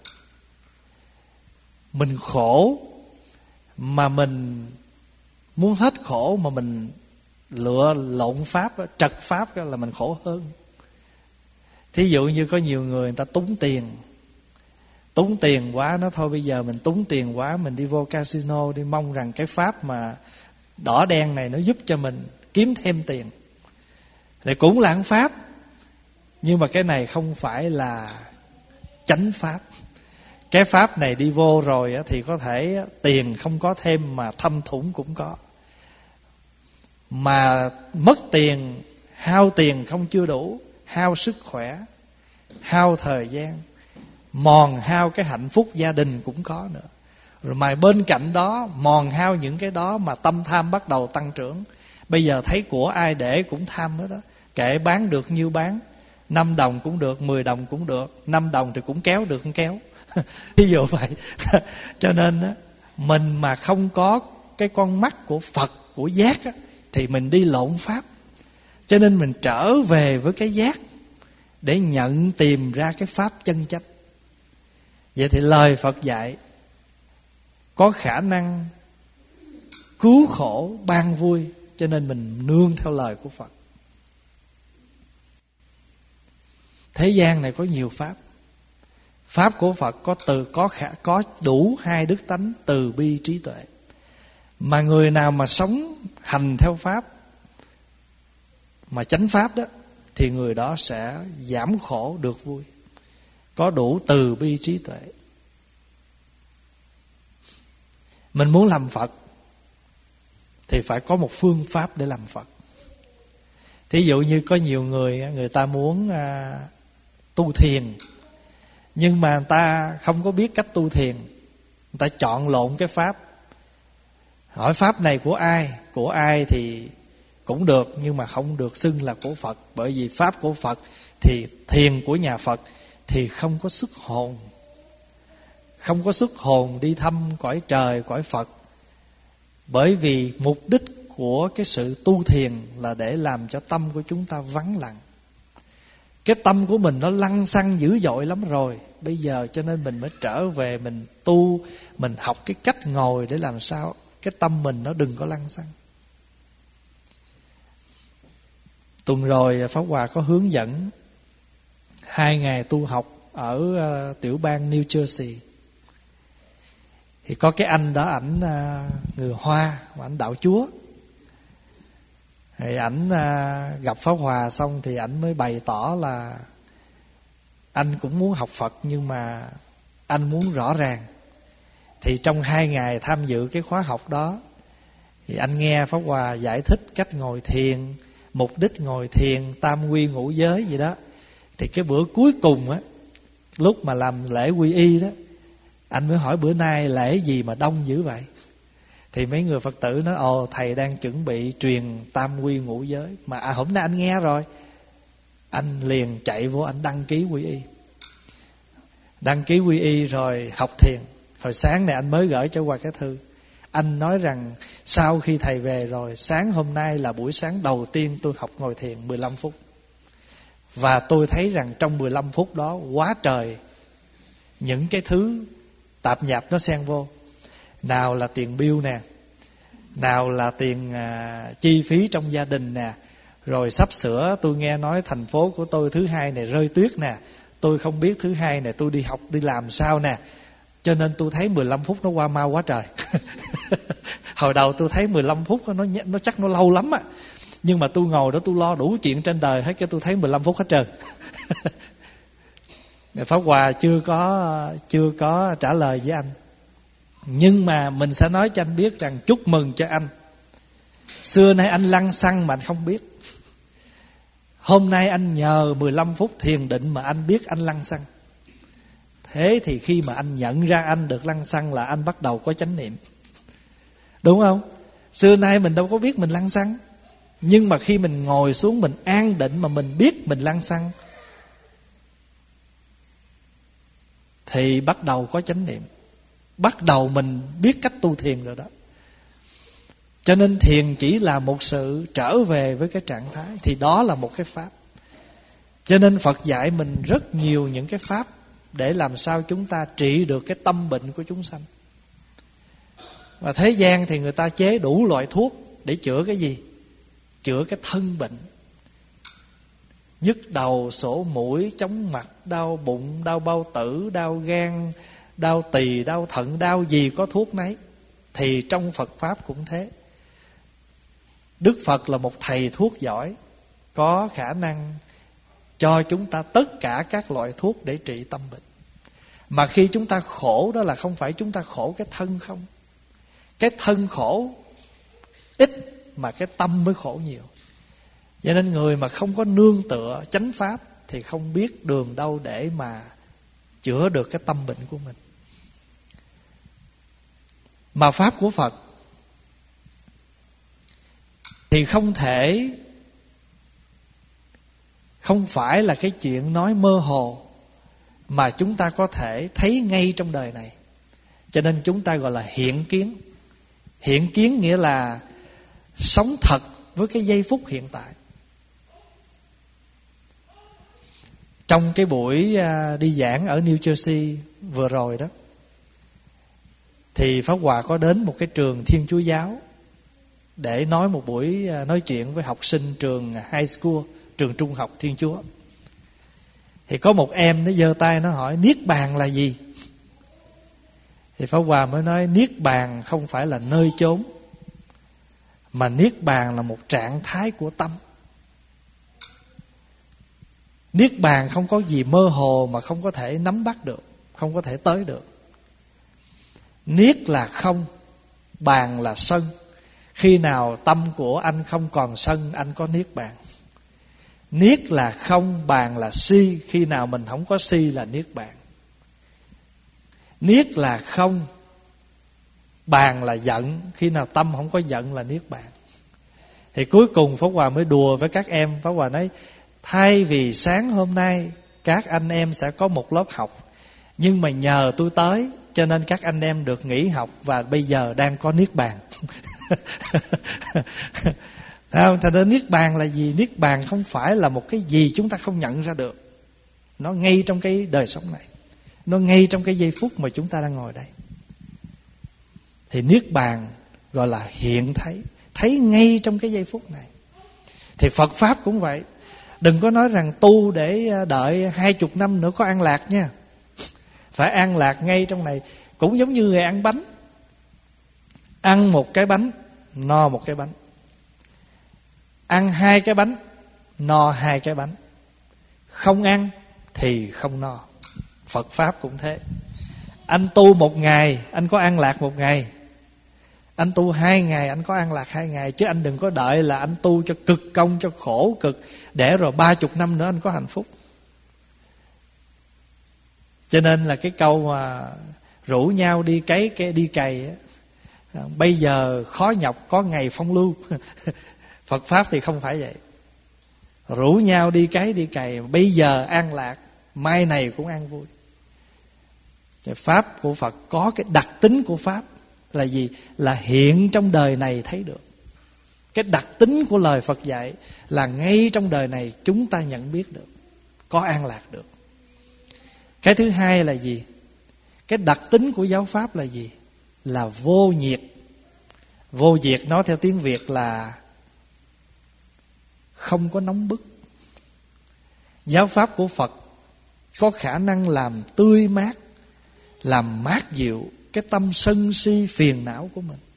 Mình khổ mà mình muốn hết khổ mà mình lựa lộn pháp, trật pháp là mình khổ hơn. Thí dụ như có nhiều người người ta túng tiền. Túng tiền quá, nó thôi bây giờ mình túng tiền quá, mình đi vô casino đi mong rằng cái pháp mà đỏ đen này nó giúp cho mình kiếm thêm tiền. Thì cũng là pháp, nhưng mà cái này không phải là chánh pháp. Cái pháp này đi vô rồi thì có thể tiền không có thêm mà thâm thủng cũng có. Mà mất tiền, hao tiền không chưa đủ, hao sức khỏe, hao thời gian, mòn hao cái hạnh phúc gia đình cũng có nữa. Rồi mà bên cạnh đó mòn hao những cái đó mà tâm tham bắt đầu tăng trưởng. Bây giờ thấy của ai để cũng tham hết đó. Kệ bán được nhiêu bán, năm đồng cũng được, mười đồng cũng được, năm đồng thì cũng kéo được cũng kéo. Ví dụ vậy. Cho nên á, mình mà không có cái con mắt của Phật, của giác á, thì mình đi lộn pháp. Cho nên mình trở về với cái giác để nhận tìm ra cái pháp chân chánh. Vậy thì lời Phật dạy có khả năng cứu khổ, ban vui. Cho nên mình nương theo lời của Phật. Thế gian này có nhiều pháp. Pháp của Phật có từ có khả, có đủ hai đức tánh từ bi trí tuệ. Mà người nào mà sống hành theo pháp mà chánh pháp đó, thì người đó sẽ giảm khổ được vui. Có đủ từ bi trí tuệ. Mình muốn làm Phật thì phải có một phương pháp để làm Phật. Thí dụ như có nhiều người, người ta muốn à, tu thiền, nhưng mà người ta không có biết cách tu thiền. Người ta chọn lộn cái pháp. Hỏi pháp này của ai? Của ai thì cũng được, nhưng mà không được xưng là của Phật. Bởi vì pháp của Phật thì thiền của nhà Phật thì không có xuất hồn. Không có xuất hồn đi thăm cõi trời, cõi Phật. Bởi vì mục đích của cái sự tu thiền là để làm cho tâm của chúng ta vắng lặng. Cái tâm của mình nó lăng xăng dữ dội lắm rồi. Bây giờ cho nên mình mới trở về, mình tu, mình học cái cách ngồi để làm sao cái tâm mình nó đừng có lăng xăng. Tuần rồi Pháp Hòa có hướng dẫn hai ngày tu học ở uh, tiểu bang New Jersey. Thì có cái anh đó, ảnh uh, người Hoa, mà ảnh đạo Chúa. Thì ảnh uh, gặp Pháp Hòa xong thì ảnh mới bày tỏ là anh cũng muốn học Phật, nhưng mà anh muốn rõ ràng. Thì trong hai ngày tham dự cái khóa học đó, thì anh nghe Pháp Hòa giải thích cách ngồi thiền, mục đích ngồi thiền, tam quy ngũ giới gì đó. Thì cái bữa cuối cùng á, lúc mà làm lễ quy y đó, anh mới hỏi bữa nay lễ gì mà đông dữ vậy? Thì mấy người Phật tử nói, ồ thầy đang chuẩn bị truyền tam quy ngũ giới. Mà à, hôm nay anh nghe rồi. Anh liền chạy vô, anh đăng ký quy y. Đăng ký quy y rồi học thiền. Hồi sáng này anh mới gửi cho qua cái thư. Anh nói rằng sau khi thầy về rồi, sáng hôm nay là buổi sáng đầu tiên tôi học ngồi thiền mười lăm phút. Và tôi thấy rằng trong mười lăm phút đó quá trời những cái thứ tạp nhạp nó xen vô. Nào là tiền bill nè, nào là tiền à, chi phí trong gia đình nè, rồi sắp sửa tôi nghe nói thành phố của tôi thứ hai này rơi tuyết nè, tôi không biết thứ hai này tôi đi học đi làm sao nè, cho nên tôi thấy mười lăm phút nó qua mau quá trời. Hồi đầu tôi thấy mười lăm phút nó nó chắc nó lâu lắm á, nhưng mà tôi ngồi đó tôi lo đủ chuyện trên đời hết, cái tôi thấy mười lăm phút hết trơn. Pháp Hòa chưa có chưa có trả lời với anh, nhưng mà mình sẽ nói cho anh biết rằng chúc mừng cho anh. Xưa nay anh lăng xăng mà anh không biết. Hôm nay anh nhờ mười lăm phút thiền định mà anh biết anh lăng xăng. Thế thì khi mà anh nhận ra anh được lăng xăng là anh bắt đầu có chánh niệm. Đúng không? Xưa nay mình đâu có biết mình lăng xăng, nhưng mà khi mình ngồi xuống mình an định mà mình biết mình lăng xăng thì bắt đầu có chánh niệm. Bắt đầu mình biết cách tu thiền rồi đó. Cho nên thiền chỉ là một sự trở về với cái trạng thái, thì đó là một cái pháp. Cho nên Phật dạy mình rất nhiều những cái pháp để làm sao chúng ta trị được cái tâm bệnh của chúng sanh. Và thế gian thì người ta chế đủ loại thuốc để chữa cái gì? Chữa cái thân bệnh. Nhức đầu, sổ mũi, chóng mặt, đau bụng, đau bao tử, đau gan, đau tỳ, đau thận, đau gì có thuốc nấy. Thì trong Phật Pháp cũng thế. Đức Phật là một thầy thuốc giỏi, có khả năng cho chúng ta tất cả các loại thuốc để trị tâm bệnh. Mà khi chúng ta khổ đó là không phải chúng ta khổ cái thân không. Cái thân khổ ít mà cái tâm mới khổ nhiều. Cho nên người mà không có nương tựa chánh pháp thì không biết đường đâu để mà chữa được cái tâm bệnh của mình. Mà pháp của Phật thì không thể, không phải là cái chuyện nói mơ hồ mà chúng ta có thể thấy ngay trong đời này. Cho nên chúng ta gọi là hiện kiến. Hiện kiến nghĩa là sống thật với cái giây phút hiện tại. Trong cái buổi đi giảng ở New Jersey vừa rồi đó, thì Pháp Hòa có đến một cái trường Thiên Chúa Giáo để nói một buổi nói chuyện với học sinh trường high school, trường trung học Thiên Chúa. Thì có một em nó giơ tay nó hỏi Niết Bàn là gì? Thì Pháp Hòa mới nói Niết Bàn không phải là nơi chốn, mà Niết Bàn là một trạng thái của tâm. Niết Bàn không có gì mơ hồ mà không có thể nắm bắt được, không có thể tới được. Niết là không, bàn là sân. Khi nào tâm của anh không còn sân, anh có Niết Bàn. Niết là không, bàn là si. Khi nào mình không có si là Niết Bàn. Niết là không, bàn là giận. Khi nào tâm không có giận là Niết Bàn. Thì cuối cùng Pháp Hòa mới đùa với các em. Pháp Hòa nói thay vì sáng hôm nay các anh em sẽ có một lớp học, nhưng mà nhờ tôi tới cho nên các anh em được nghỉ học và bây giờ đang có Niết Bàn. Thành ra Niết Bàn là gì? Niết Bàn không phải là một cái gì chúng ta không nhận ra được. Nó ngay trong cái đời sống này, nó ngay trong cái giây phút mà chúng ta đang ngồi đây. Thì Niết Bàn gọi là hiện thấy, thấy ngay trong cái giây phút này. Thì Phật Pháp cũng vậy. Đừng có nói rằng tu để đợi hai chục năm nữa có an lạc nha. Phải an lạc ngay trong này. Cũng giống như người ăn bánh. Ăn một cái bánh, no một cái bánh. Ăn hai cái bánh, no hai cái bánh. Không ăn thì không no. Phật Pháp cũng thế. Anh tu một ngày, anh có an lạc một ngày. Anh tu hai ngày, anh có an lạc hai ngày. Chứ anh đừng có đợi là anh tu cho cực công, cho khổ cực, để rồi ba chục năm nữa anh có hạnh phúc. Cho nên là cái câu mà rủ nhau đi cấy, cái đi cày, bây giờ khó nhọc có ngày phong lưu. Phật Pháp thì không phải vậy. Rủ nhau đi cấy đi cày, bây giờ an lạc, mai này cũng an vui. Pháp của Phật có cái đặc tính của Pháp là gì? Là hiện trong đời này thấy được. Cái đặc tính của lời Phật dạy là ngay trong đời này chúng ta nhận biết được, có an lạc được. Cái thứ hai là gì? Cái đặc tính của giáo Pháp là gì? Là vô nhiệt. Vô nhiệt nói theo tiếng Việt là không có nóng bức. Giáo Pháp của Phật có khả năng làm tươi mát, làm mát dịu cái tâm sân si phiền não của mình.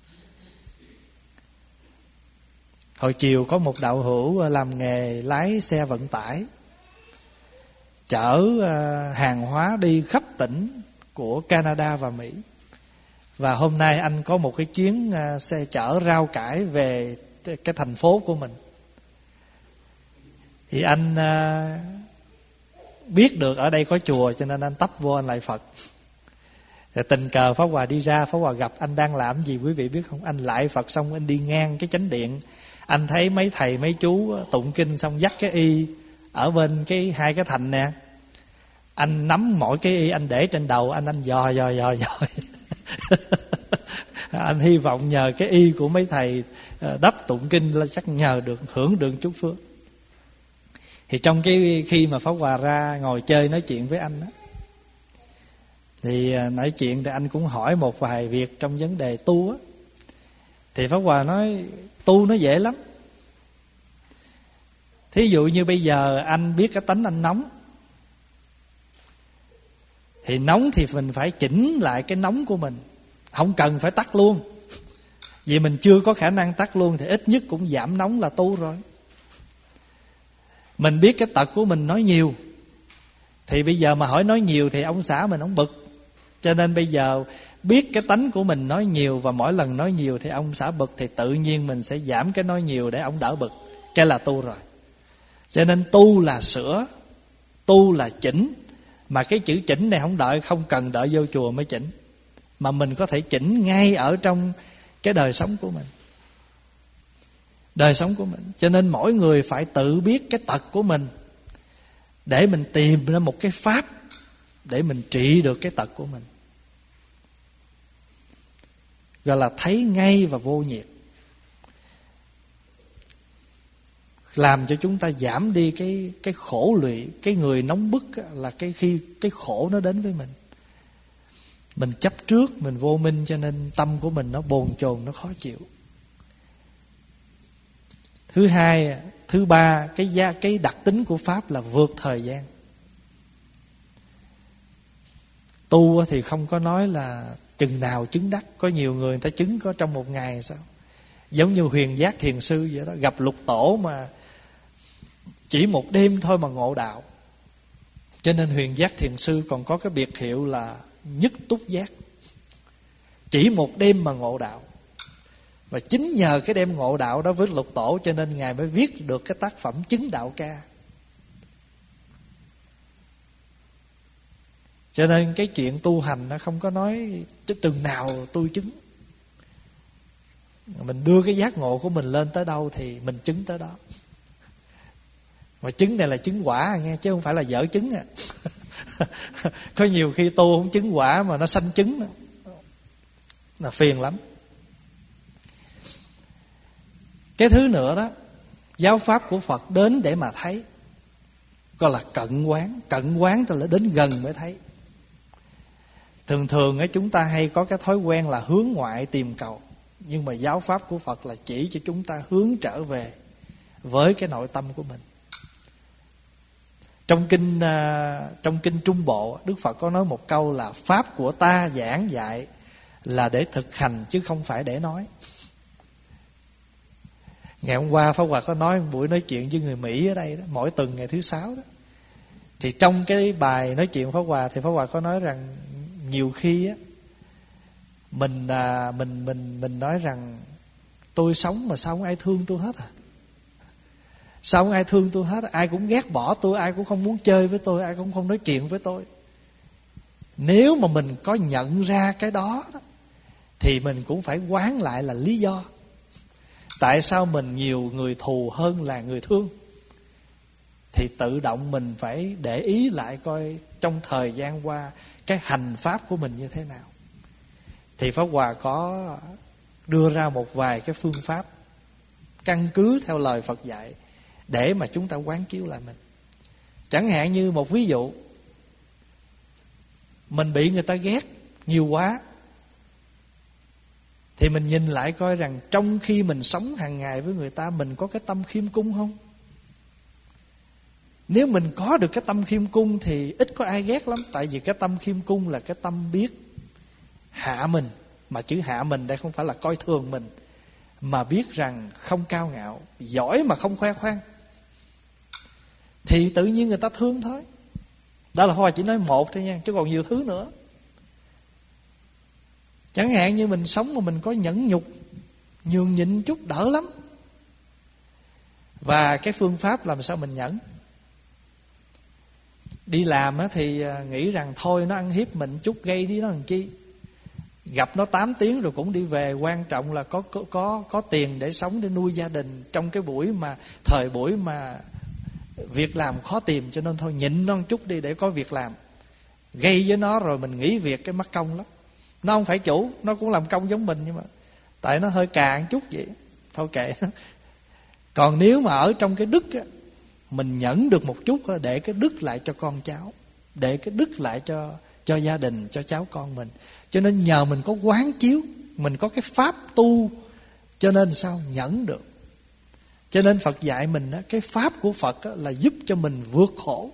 Hồi chiều có một đạo hữu làm nghề lái xe vận tải, chở hàng hóa đi khắp tỉnh của Canada và Mỹ. Và hôm nay anh có một cái chuyến xe chở rau cải về cái thành phố của mình. Thì anh biết được ở đây có chùa, cho nên anh tấp vô anh lạy Phật. Thì tình cờ Pháp Hòa đi ra, Pháp Hòa gặp anh đang làm gì quý vị biết không? Anh lạy Phật xong anh đi ngang cái chánh điện, anh thấy mấy thầy mấy chú tụng kinh xong dắt cái y ở bên cái hai cái thành nè. Anh nắm mỗi cái y anh để trên đầu anh, anh dò dò dò dò. Anh hy vọng nhờ cái y của mấy thầy đắp tụng kinh là chắc nhờ được hưởng được chút phước. Thì trong cái khi mà Pháp Hòa ra ngồi chơi nói chuyện với anh đó, thì nói chuyện thì anh cũng hỏi một vài việc trong vấn đề tu á. Thì Pháp Hòa nói tu nó dễ lắm. Thí dụ như bây giờ anh biết cái tánh anh nóng, thì nóng thì mình phải chỉnh lại cái nóng của mình, không cần phải tắt luôn. Vì mình chưa có khả năng tắt luôn thì ít nhất cũng giảm nóng là tu rồi. Mình biết cái tật của mình nói nhiều, thì bây giờ mà hỏi nói nhiều thì ông xã mình ông bực. Cho nên bây giờ biết cái tánh của mình nói nhiều, và mỗi lần nói nhiều thì ông xã bực, thì tự nhiên mình sẽ giảm cái nói nhiều để ông đỡ bực. Cái là tu rồi. Cho nên tu là sửa, tu là chỉnh. Mà cái chữ chỉnh này không đợi, không cần đợi vô chùa mới chỉnh, mà mình có thể chỉnh ngay ở trong cái đời sống của mình. Đời sống của mình. Cho nên mỗi người phải tự biết cái tật của mình, để mình tìm ra một cái pháp để mình trị được cái tật của mình, gọi là thấy ngay và vô nhiệt, làm cho chúng ta giảm đi cái cái khổ lụy. Cái người nóng bức là cái khi cái khổ nó đến với mình, mình chấp trước, mình vô minh, cho nên tâm của mình nó bồn chồn, nó khó chịu. Thứ hai, thứ ba, cái gia cái đặc tính của pháp là vượt thời gian. Tu thì không có nói là chừng nào chứng đắc. Có nhiều người người ta chứng có trong một ngày sao? Giống như Huyền Giác Thiền Sư vậy đó, gặp Lục Tổ mà chỉ một đêm thôi mà ngộ đạo. Cho nên Huyền Giác Thiền Sư còn có cái biệt hiệu là nhất túc giác, chỉ một đêm mà ngộ đạo. Và chính nhờ cái đêm ngộ đạo đó với Lục Tổ, cho nên Ngài mới viết được cái tác phẩm Chứng Đạo Ca. Cho nên cái chuyện tu hành nó không có nói từng nào tôi chứng. Mình đưa cái giác ngộ của mình lên tới đâu thì mình chứng tới đó. Mà chứng này là chứng quả nghe, chứ không phải là dở chứng à. Có nhiều khi tu không chứng quả mà nó sanh chứng đó, là phiền lắm. Cái thứ nữa đó, giáo pháp của Phật đến để mà thấy, gọi là cận quán. Cận quán tức là đến gần mới thấy. Thường thường ấy, chúng ta hay có cái thói quen là hướng ngoại tìm cầu, nhưng mà giáo pháp của Phật là chỉ cho chúng ta hướng trở về với cái nội tâm của mình. Trong kinh trong kinh Trung Bộ, Đức Phật có nói một câu là pháp của ta giảng dạy là để thực hành chứ không phải để nói. Ngày hôm qua Pháp Hòa có nói một buổi nói chuyện với người Mỹ ở đây đó, mỗi tuần ngày thứ sáu đó. Thì trong cái bài nói chuyện Pháp Hòa thì Pháp Hòa có nói rằng nhiều khi á mình à, mình mình mình nói rằng tôi sống mà sao không ai thương tôi hết à? Sao không ai thương tôi hết? Ai cũng ghét bỏ tôi, ai cũng không muốn chơi với tôi, ai cũng không nói chuyện với tôi. Nếu mà mình có nhận ra cái đó, đó thì mình cũng phải quán lại là lý do tại sao mình nhiều người thù hơn là người thương. Thì tự động mình phải để ý lại coi trong thời gian qua cái hành pháp của mình như thế nào. Thì Pháp Hòa có đưa ra một vài cái phương pháp căn cứ theo lời Phật dạy để mà chúng ta quán chiếu lại mình. Chẳng hạn như một ví dụ, mình bị người ta ghét nhiều quá, thì mình nhìn lại coi rằng trong khi mình sống hàng ngày với người ta, mình có cái tâm khiêm cung không? Nếu mình có được cái tâm khiêm cung thì ít có ai ghét lắm. Tại vì cái tâm khiêm cung là cái tâm biết hạ mình. Mà chữ hạ mình đây không phải là coi thường mình, mà biết rằng không cao ngạo, giỏi mà không khoe khoang, thì tự nhiên người ta thương thôi. Đó là Hoa chỉ nói một thôi nha, chứ còn nhiều thứ nữa. Chẳng hạn như mình sống mà mình có nhẫn nhục, nhường nhịn chút đỡ lắm. Và cái phương pháp làm sao mình nhẫn. Đi làm thì nghĩ rằng thôi nó ăn hiếp mình chút, gây đi nó làm chi. Gặp nó tám tiếng rồi cũng đi về. Quan trọng là có, có, có, có tiền để sống, để nuôi gia đình. Trong cái buổi mà thời buổi mà việc làm khó tìm, cho nên thôi nhịn nó một chút đi để có việc làm. Gây với nó rồi mình nghỉ việc cái mắc công lắm. Nó không phải chủ, nó cũng làm công giống mình, nhưng mà tại nó hơi cà một chút vậy, thôi kệ nó. Còn nếu mà ở trong cái đức á, mình nhẫn được một chút á, để cái đức lại cho con cháu, để cái đức lại cho cho gia đình, cho cháu con mình. Cho nên nhờ mình có quán chiếu, mình có cái pháp tu, cho nên sao nhẫn được. Cho nên Phật dạy mình á, cái pháp của Phật á, là giúp cho mình vượt khổ.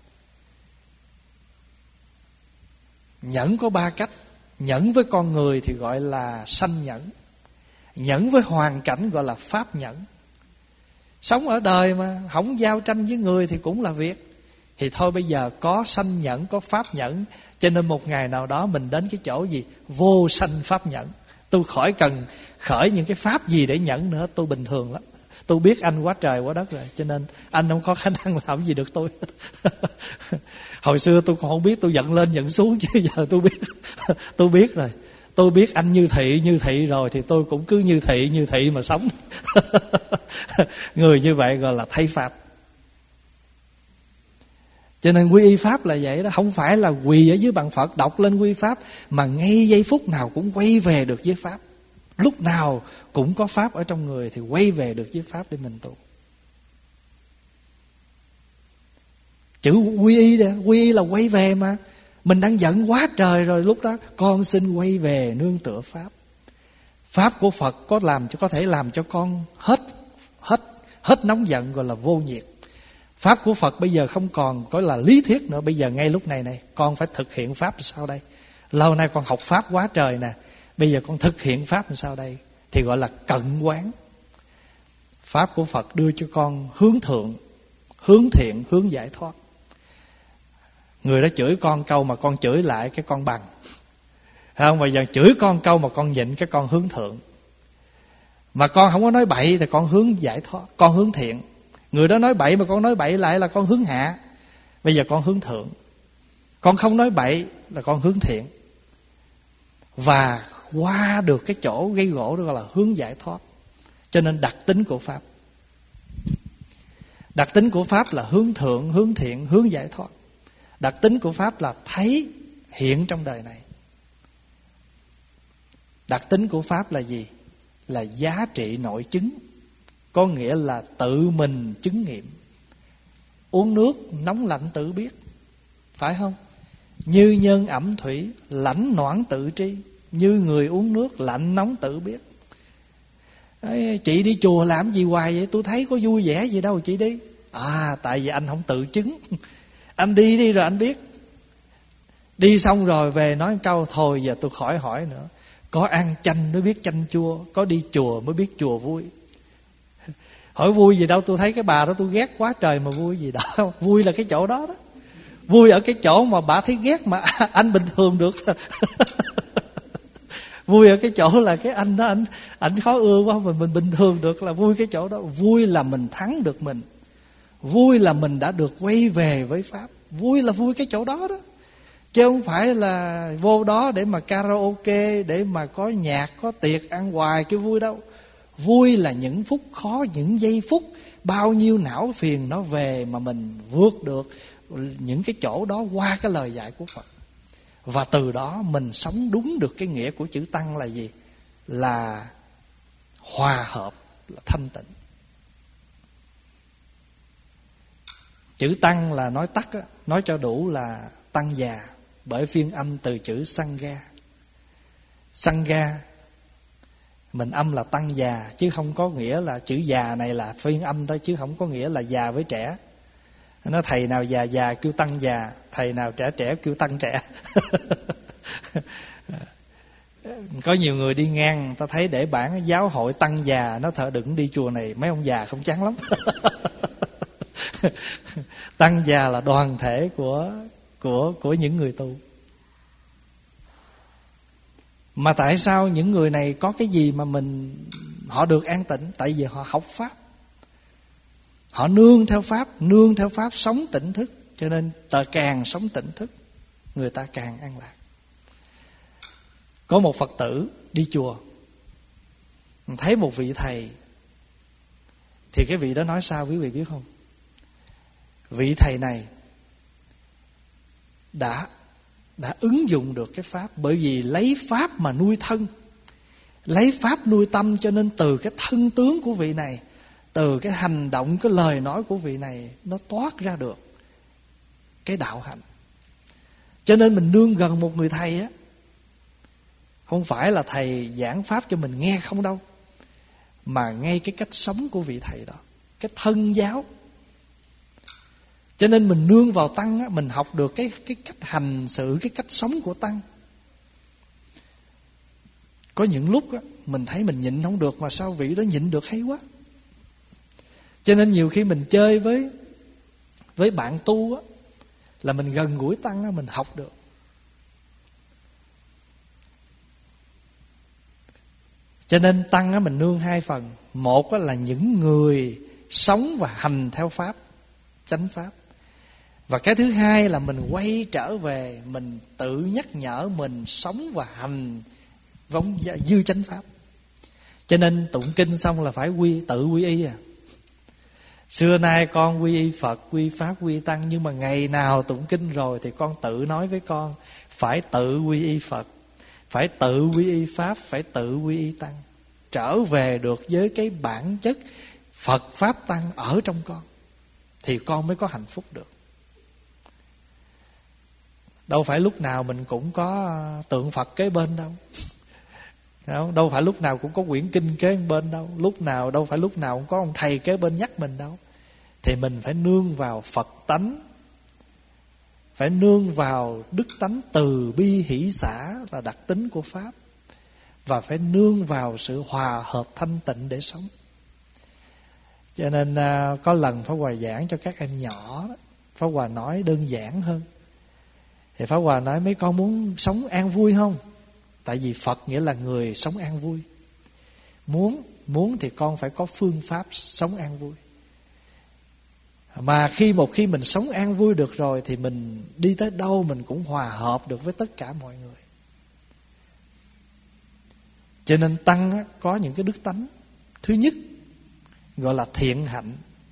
Nhẫn có ba cách. Nhẫn với con người thì gọi là sanh nhẫn. Nhẫn với hoàn cảnh gọi là pháp nhẫn. Sống ở đời mà không giao tranh với người thì cũng là việc. Thì thôi bây giờ có sanh nhẫn, có pháp nhẫn. Cho nên một ngày nào đó mình đến cái chỗ gì? Vô sanh pháp nhẫn. Tôi khỏi cần khởi những cái pháp gì để nhẫn nữa. Tôi bình thường lắm. Tôi biết anh quá trời quá đất rồi, cho nên anh không có khả năng làm gì được tôi. Hồi xưa tôi còn không biết, tôi giận lên giận xuống, chứ giờ tôi biết. Tôi biết rồi. Tôi biết anh như thị như thị rồi, thì tôi cũng cứ như thị như thị mà sống. Người như vậy gọi là thay pháp. Cho nên quy y pháp là vậy đó. Không phải là quỳ ở dưới bàn Phật đọc lên quy pháp, mà ngay giây phút nào cũng quay về được với pháp. Lúc nào cũng có pháp ở trong người thì quay về được với pháp để mình tu. Chữ quy y đó, quy y là quay về mà. Mình đang giận quá trời rồi, lúc đó con xin quay về nương tựa pháp. Pháp của Phật có làm cho có thể làm cho con hết hết hết nóng giận, gọi là vô nhiệt. Pháp của Phật bây giờ không còn có là lý thuyết nữa. Bây giờ ngay lúc này này con phải thực hiện pháp sao đây? Lâu nay con học pháp quá trời nè, bây giờ con thực hiện pháp làm sao đây? Thì gọi là cận quán. Pháp của Phật đưa cho con hướng thượng, hướng thiện, hướng giải thoát. Người đó chửi con câu mà con chửi lại cái con bằng, không? Bây giờ chửi con câu mà con nhịn cái con hướng thượng. Mà con không có nói bậy thì con hướng giải thoát, con hướng thiện. Người đó nói bậy mà con nói bậy lại là con hướng hạ. Bây giờ con hướng thượng. Con không nói bậy là con hướng thiện. Và qua được cái chỗ gây gỗ đó gọi là hướng giải thoát. Cho nên đặc tính của Pháp, đặc tính của Pháp là hướng thượng, hướng thiện, hướng giải thoát. Đặc tính của Pháp là thấy hiện trong đời này. Đặc tính của Pháp là gì? Là giá trị nội chứng. Có nghĩa là tự mình chứng nghiệm. Uống nước nóng lạnh tự biết, phải không? Như nhân ẩm thủy, lãnh noãn tự tri. Như người uống nước lạnh nóng tự biết. Ê, chị đi chùa làm gì hoài vậy? Tôi thấy có vui vẻ gì đâu chị đi. À, tại vì anh không tự chứng. Anh đi đi rồi anh biết. Đi xong rồi về nói câu thôi giờ tôi khỏi hỏi nữa. Có ăn chanh mới biết chanh chua, có đi chùa mới biết chùa vui. Hỏi vui gì đâu, tôi thấy cái bà đó tôi ghét quá trời mà vui gì đâu. Vui là cái chỗ đó đó. Vui ở cái chỗ mà bà thấy ghét mà anh bình thường được. Vui ở cái chỗ là cái anh đó anh anh khó ưa quá mà mình bình thường được, là vui cái chỗ đó. Vui là mình thắng được mình. Vui là mình đã được quay về với Pháp. Vui là vui cái chỗ đó đó. Chứ không phải là vô đó để mà karaoke, để mà có nhạc, có tiệc ăn hoài cái vui đâu. Vui là những phút khó, những giây phút bao nhiêu não phiền nó về mà mình vượt được những cái chỗ đó qua cái lời dạy của Phật. Và từ đó mình sống đúng được cái nghĩa của chữ tăng là gì? Là hòa hợp, là thanh tịnh. Chữ tăng là nói tắt á, nói cho đủ là tăng già, bởi phiên âm từ chữ sangha. Sangha mình âm là tăng già, chứ không có nghĩa là chữ già này là phiên âm thôi, chứ không có nghĩa là già với trẻ. Nó thầy nào già già kêu tăng già, thầy nào trẻ trẻ kêu tăng trẻ. Có nhiều người đi ngang, ta thấy để bảng giáo hội tăng già, nó thở đừng đi chùa này, mấy ông già không chán lắm. Tăng già là đoàn thể của của của những người tu. Mà tại sao những người này có cái gì mà mình họ được an tịnh? Tại vì họ học pháp, họ nương theo pháp, nương theo pháp sống tỉnh thức, cho nên ta càng sống tỉnh thức, người ta càng an lạc. Có một Phật tử đi chùa, thấy một vị thầy, thì cái vị đó nói sao quý vị biết không? Vị thầy này đã đã ứng dụng được cái pháp, bởi vì lấy pháp mà nuôi thân, lấy pháp nuôi tâm, cho nên từ cái thân tướng của vị này, từ cái hành động, cái lời nói của vị này, nó toát ra được cái đạo hạnh. Cho nên mình nương gần một người thầy á, không phải là thầy giảng pháp cho mình nghe không đâu, mà ngay cái cách sống của vị thầy đó, cái thân giáo. Cho nên mình nương vào tăng á, mình học được cái cái cách hành sự, cái cách sống của tăng. Có những lúc á, mình thấy mình nhịn không được, mà sao vị đó nhịn được hay quá. Cho nên nhiều khi mình chơi với với bạn tu á, là mình gần gũi tăng á, mình học được. Cho nên tăng á, mình nương hai phần. Một á, là những người sống và hành theo pháp, chánh pháp. Và cái thứ hai là mình quay trở về, mình tự nhắc nhở mình sống và hành vong dư chánh pháp. Cho nên tụng kinh xong là phải quy tự quy y à. Xưa nay con quy y Phật, quy Pháp, quy Tăng, nhưng mà ngày nào tụng kinh rồi thì con tự nói với con phải tự quy y Phật, phải tự quy y Pháp, phải tự quy y Tăng. Trở về được với cái bản chất Phật, Pháp, Tăng ở trong con, thì con mới có hạnh phúc được. Đâu phải lúc nào mình cũng có tượng Phật kế bên đâu. Đâu, đâu phải lúc nào cũng có quyển kinh kế bên đâu. Lúc nào đâu phải lúc nào cũng có ông thầy kế bên nhắc mình đâu. Thì mình phải nương vào Phật tánh, phải nương vào đức tánh từ bi hỷ xả là đặc tính của Pháp, và phải nương vào sự hòa hợp thanh tịnh để sống. Cho nên à, có lần Pháp Hòa giảng cho các em nhỏ, Pháp Hòa nói đơn giản hơn. Thì Pháp Hòa nói mấy con muốn sống an vui không? Tại vì Phật nghĩa là người sống an vui. Muốn, muốn thì con phải có phương pháp sống an vui. Mà khi một khi mình sống an vui được rồi, thì mình đi tới đâu mình cũng hòa hợp được với tất cả mọi người. Cho nên tăng có những cái đức tánh. Thứ nhất gọi là thiện hạnh,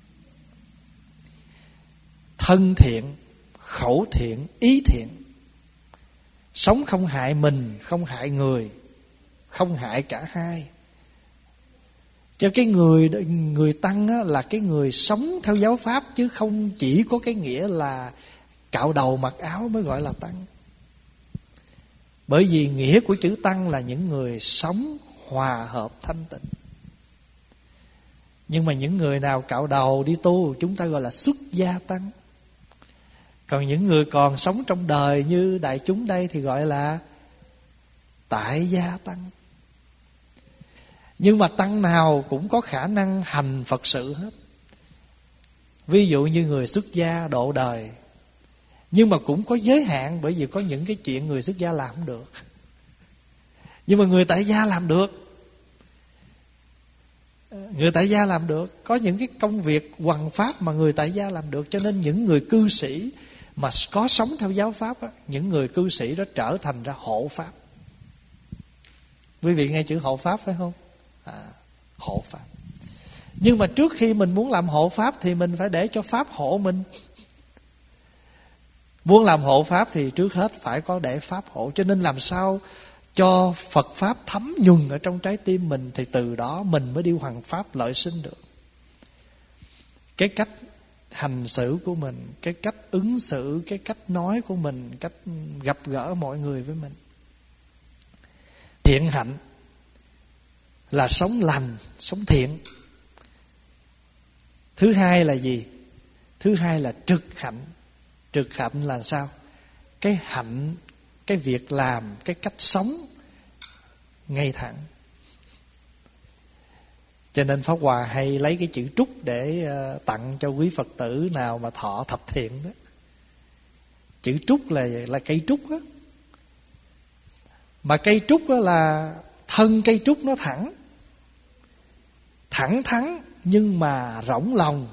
thân thiện, khẩu thiện, ý thiện. Sống không hại mình, không hại người, không hại cả hai. Cho cái người người tăng á, là cái người sống theo giáo pháp, chứ không chỉ có cái nghĩa là cạo đầu mặc áo mới gọi là tăng. Bởi vì nghĩa của chữ tăng là những người sống hòa hợp thanh tịnh. Nhưng mà những người nào cạo đầu đi tu chúng ta gọi là xuất gia tăng. Còn những người còn sống trong đời như đại chúng đây thì gọi là tại gia tăng. Nhưng mà tăng nào cũng có khả năng hành Phật sự hết. Ví dụ như người xuất gia độ đời, nhưng mà cũng có giới hạn, bởi vì có những cái chuyện người xuất gia làm không được, nhưng mà người tại gia làm được. Người tại gia làm được. Có những cái công việc hoằng pháp mà người tại gia làm được. Cho nên những người cư sĩ mà có sống theo giáo pháp á, những người cư sĩ đó trở thành ra hộ pháp. Quý vị nghe chữ hộ pháp phải không? À, hộ pháp. Nhưng mà trước khi mình muốn làm hộ pháp thì mình phải để cho pháp hộ mình. Muốn làm hộ pháp thì trước hết phải có để pháp hộ. Cho nên làm sao cho Phật Pháp thấm nhuần ở trong trái tim mình, thì từ đó mình mới đi hoằng pháp lợi sinh được. Cái cách hành xử của mình, cái cách ứng xử, cái cách nói của mình, cách gặp gỡ mọi người với mình. Thiện hạnh là sống lành, sống thiện. Thứ hai là gì? Thứ hai là trực hạnh. Trực hạnh là sao? Cái hạnh, cái việc làm, cái cách sống ngay thẳng. Cho nên Pháp Hòa hay lấy cái chữ trúc để tặng cho quý Phật tử nào mà thọ thập thiện đó. Chữ trúc là là cây trúc á. Mà cây trúc đó là thân cây trúc nó thẳng, thẳng thắn nhưng mà rỗng lòng,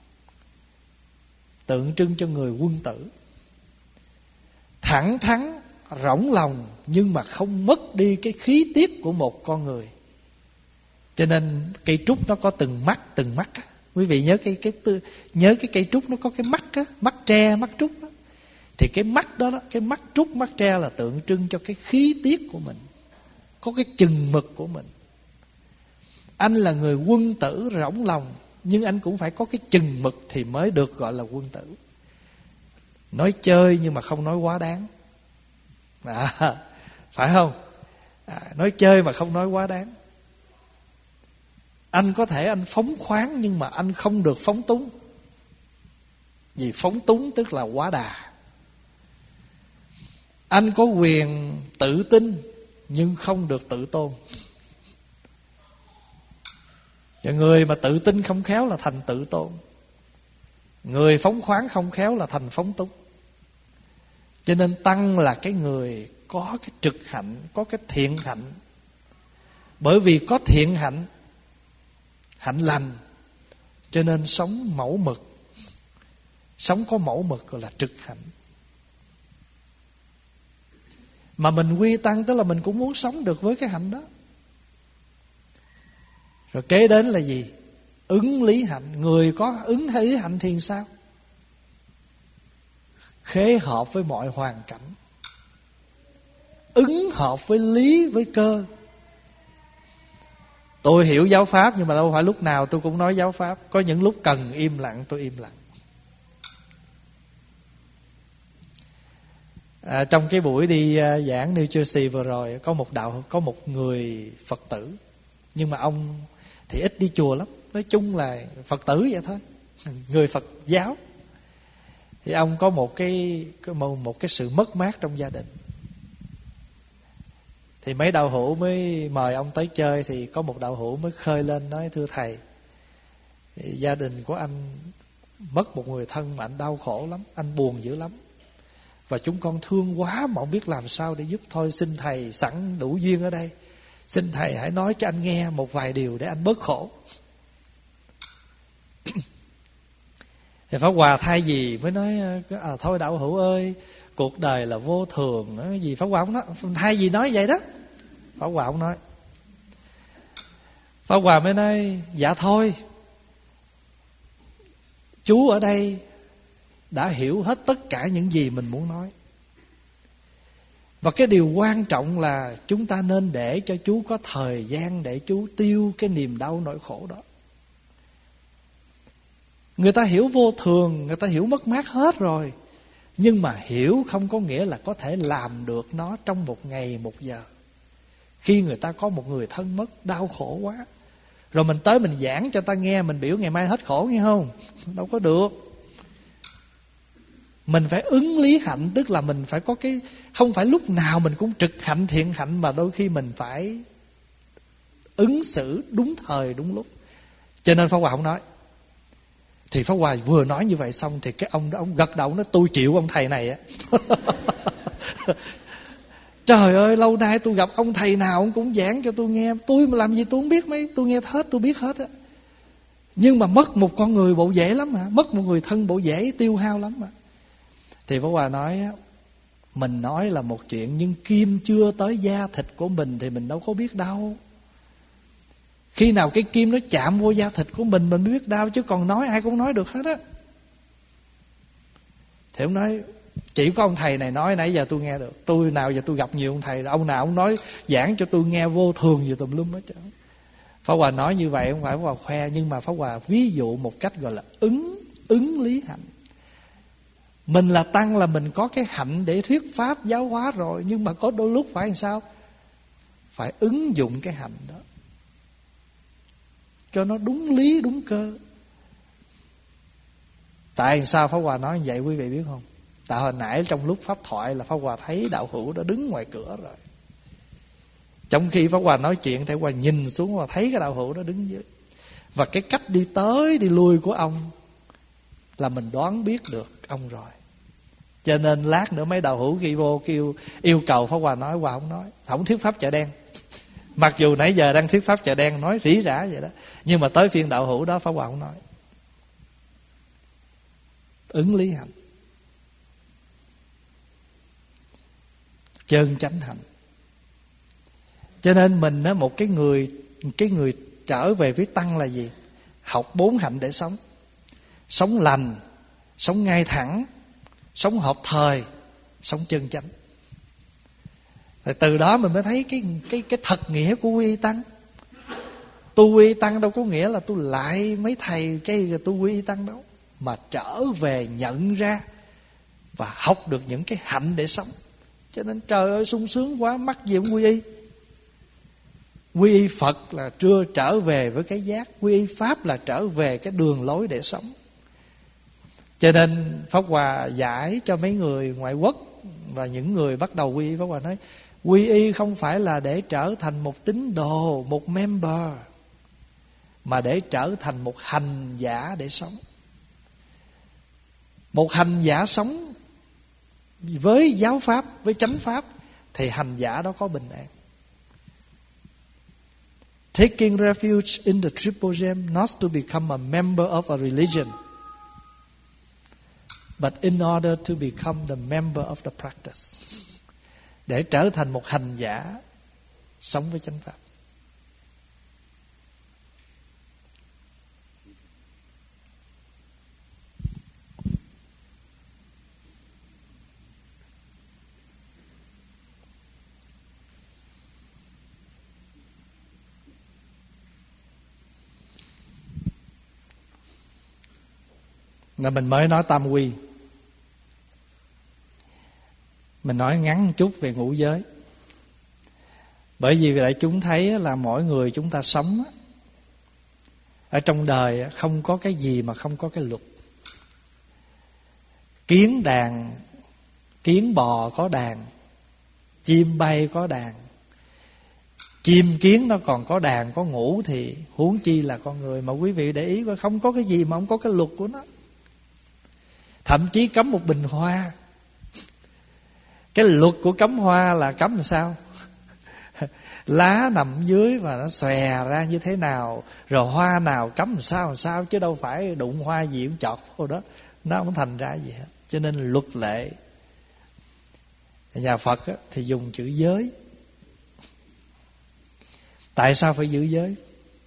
tượng trưng cho người quân tử. Thẳng thắn, rỗng lòng nhưng mà không mất đi cái khí tiết của một con người. Cho nên cây trúc nó có từng mắt, từng mắt á. Quý vị nhớ cái cái nhớ cái cây trúc nó có cái mắt á, mắt tre, mắt trúc á. Thì cái mắt đó, đó, cái mắt trúc, mắt tre là tượng trưng cho cái khí tiết của mình, có cái chừng mực của mình. Anh là người quân tử rỗng lòng, nhưng anh cũng phải có cái chừng mực thì mới được gọi là quân tử. Nói chơi nhưng mà không nói quá đáng, à, phải không? À, nói chơi mà không nói quá đáng. Anh có thể anh phóng khoáng nhưng mà anh không được phóng túng. Vì phóng túng tức là quá đà. Anh có quyền tự tin nhưng không được tự tôn. Và người mà tự tin không khéo là thành tự tôn. Người phóng khoáng không khéo là thành phóng túng. Cho nên tăng là cái người có cái trực hạnh, có cái thiện hạnh. Bởi vì có thiện hạnh, hạnh lành, cho nên sống mẫu mực. Sống có mẫu mực gọi là trực hạnh. Mà mình quy tăng tức là mình cũng muốn sống được với cái hạnh đó. Rồi kế đến là gì? Ứng lý hạnh. Người có ứng lý hạnh thì sao? Khế hợp với mọi hoàn cảnh, ứng hợp với lý, với cơ. Tôi hiểu giáo pháp nhưng mà đâu phải lúc nào tôi cũng nói giáo pháp. Có những lúc cần im lặng tôi im lặng. À, trong cái buổi đi uh, giảng New Jersey vừa rồi, có một đạo có một người Phật tử, nhưng mà ông thì ít đi chùa lắm. Nói chung là Phật tử vậy thôi, người Phật giáo. Thì ông có một cái một, một cái sự mất mát trong gia đình. Thì mấy đạo hữu mới mời ông tới chơi. Thì có một đạo hữu mới khơi lên nói: thưa thầy, gia đình của anh mất một người thân mà anh đau khổ lắm, anh buồn dữ lắm, và chúng con thương quá mà không biết làm sao để giúp. Thôi xin thầy sẵn đủ duyên ở đây, xin thầy hãy nói cho anh nghe một vài điều để anh bớt khổ. Thì Pháp Hòa thay vì mới nói à, thôi đạo hữu ơi, cuộc đời là vô thường cái gì, Pháp Hòa không nói. Thay vì nói vậy đó, Pháp Hòa không nói. Pháp Hòa mới nói: dạ thôi, chú ở đây đã hiểu hết tất cả những gì mình muốn nói. Và cái điều quan trọng là chúng ta nên để cho chú có thời gian để chú tiêu cái niềm đau nỗi khổ đó. Người ta hiểu vô thường, người ta hiểu mất mát hết rồi. Nhưng mà hiểu không có nghĩa là có thể làm được nó trong một ngày một giờ. Khi người ta có một người thân mất, đau khổ quá, rồi mình tới mình giảng cho ta nghe, mình biểu ngày mai hết khổ, nghe không? Đâu có được. Mình phải ứng lý hạnh, tức là mình phải có cái, không phải lúc nào mình cũng trực hạnh thiện hạnh, mà đôi khi mình phải ứng xử đúng thời đúng lúc. Cho nên Pháp Hòa không nói. Thì Pháp Hòa vừa nói như vậy xong thì cái ông đó ông gật đầu nói: tôi chịu ông thầy này á. Trời ơi, lâu nay tôi gặp ông thầy nào ông cũng giảng cho tôi nghe, tôi mà làm gì tôi không biết mấy, tôi nghe hết, tôi biết hết á. Nhưng mà mất một con người bộ dễ lắm mà, mất một người thân bộ dễ tiêu hao lắm mà. Thì Pháp Hòa nói: mình nói là một chuyện, nhưng kim chưa tới da thịt của mình thì mình đâu có biết đâu. Khi nào cái kim nó chạm vô da thịt của mình mình mới biết đau, chứ còn nói ai cũng nói được hết á. Thì ông nói: chỉ có ông thầy này nói nãy giờ tôi nghe được. Tôi nào giờ tôi gặp nhiều ông thầy, ông nào ông nói giảng cho tôi nghe vô thường gì tùm lum hết trơn. Pháp Hòa nói như vậy không phải Pháp Hòa khoe, nhưng mà Pháp Hòa ví dụ một cách gọi là ứng ứng lý hạnh. Mình là tăng là mình có cái hạnh để thuyết pháp giáo hóa rồi, nhưng mà có đôi lúc phải làm sao? Phải ứng dụng cái hạnh đó cho nó đúng lý đúng cơ. Tại sao Pháp Hòa nói như vậy quý vị biết không? Tại hồi nãy trong lúc pháp thoại là Pháp Hòa thấy đạo hữu đã đứng ngoài cửa rồi. Trong khi Pháp Hòa nói chuyện thì Pháp Hòa nhìn xuống và thấy cái đạo hữu đó đứng dưới. Và cái cách đi tới đi lui của ông là mình đoán biết được ông rồi. Cho nên lát nữa mấy đạo hữu khi vô kêu yêu cầu Pháp Hòa nói, Hòa không nói, không thuyết pháp chợ đen. Mặc dù nãy giờ đang thuyết pháp chợ đen nói rỉ rả vậy đó, nhưng mà tới phiên đạo hữu đó Pháp Hòa không nói. Ứng lý hạnh, chân chánh hạnh. Cho nên mình á, một cái người cái người trở về với tăng là gì? Học bốn hạnh để sống. Sống lành, sống ngay thẳng, sống hợp thời, sống chân chánh. Rồi từ đó mình mới thấy cái cái cái thật nghĩa của quy y tăng. Tu quy y tăng đâu có nghĩa là tôi lại mấy thầy cái tu quy y tăng đâu, mà trở về nhận ra và học được những cái hạnh để sống. Cho nên trời ơi sung sướng quá, mắc gì cũng quy y. Quy y Phật là chưa trở về với cái giác, quy y Pháp là trở về cái đường lối để sống. Cho nên Pháp Hòa giải cho mấy người ngoại quốc và những người bắt đầu quy y, Pháp Hòa nói quy y không phải là để trở thành một tín đồ, một member, mà để trở thành một hành giả để sống. Một hành giả sống với giáo pháp, với chánh pháp, thì hành giả đó có bình an. Taking refuge in the triple gem, not to become a member of a religion, but in order to become the member of the practice. Để trở thành một hành giả sống với chánh pháp. Là mình mới nói tam quy. Mình nói ngắn một chút về ngũ giới. Bởi vì đại chúng thấy là mỗi người chúng ta sống ở trong đời không có cái gì mà không có cái luật. Kiến đàn, kiến bò có đàn, chim bay có đàn. Chim kiến nó còn có đàn có ngủ thì huống chi là con người. Mà quý vị để ý, không có cái gì mà không có cái luật của nó. Thậm chí cấm một bình hoa, cái luật của cấm hoa là cấm làm sao? Lá nằm dưới và nó xòe ra như thế nào, rồi hoa nào cấm làm sao làm sao, chứ đâu phải đụng hoa gì cũng chọt vô đó, nó không thành ra gì hết. Cho nên luật lệ. Nhà Phật thì dùng chữ giới. Tại sao phải giữ giới?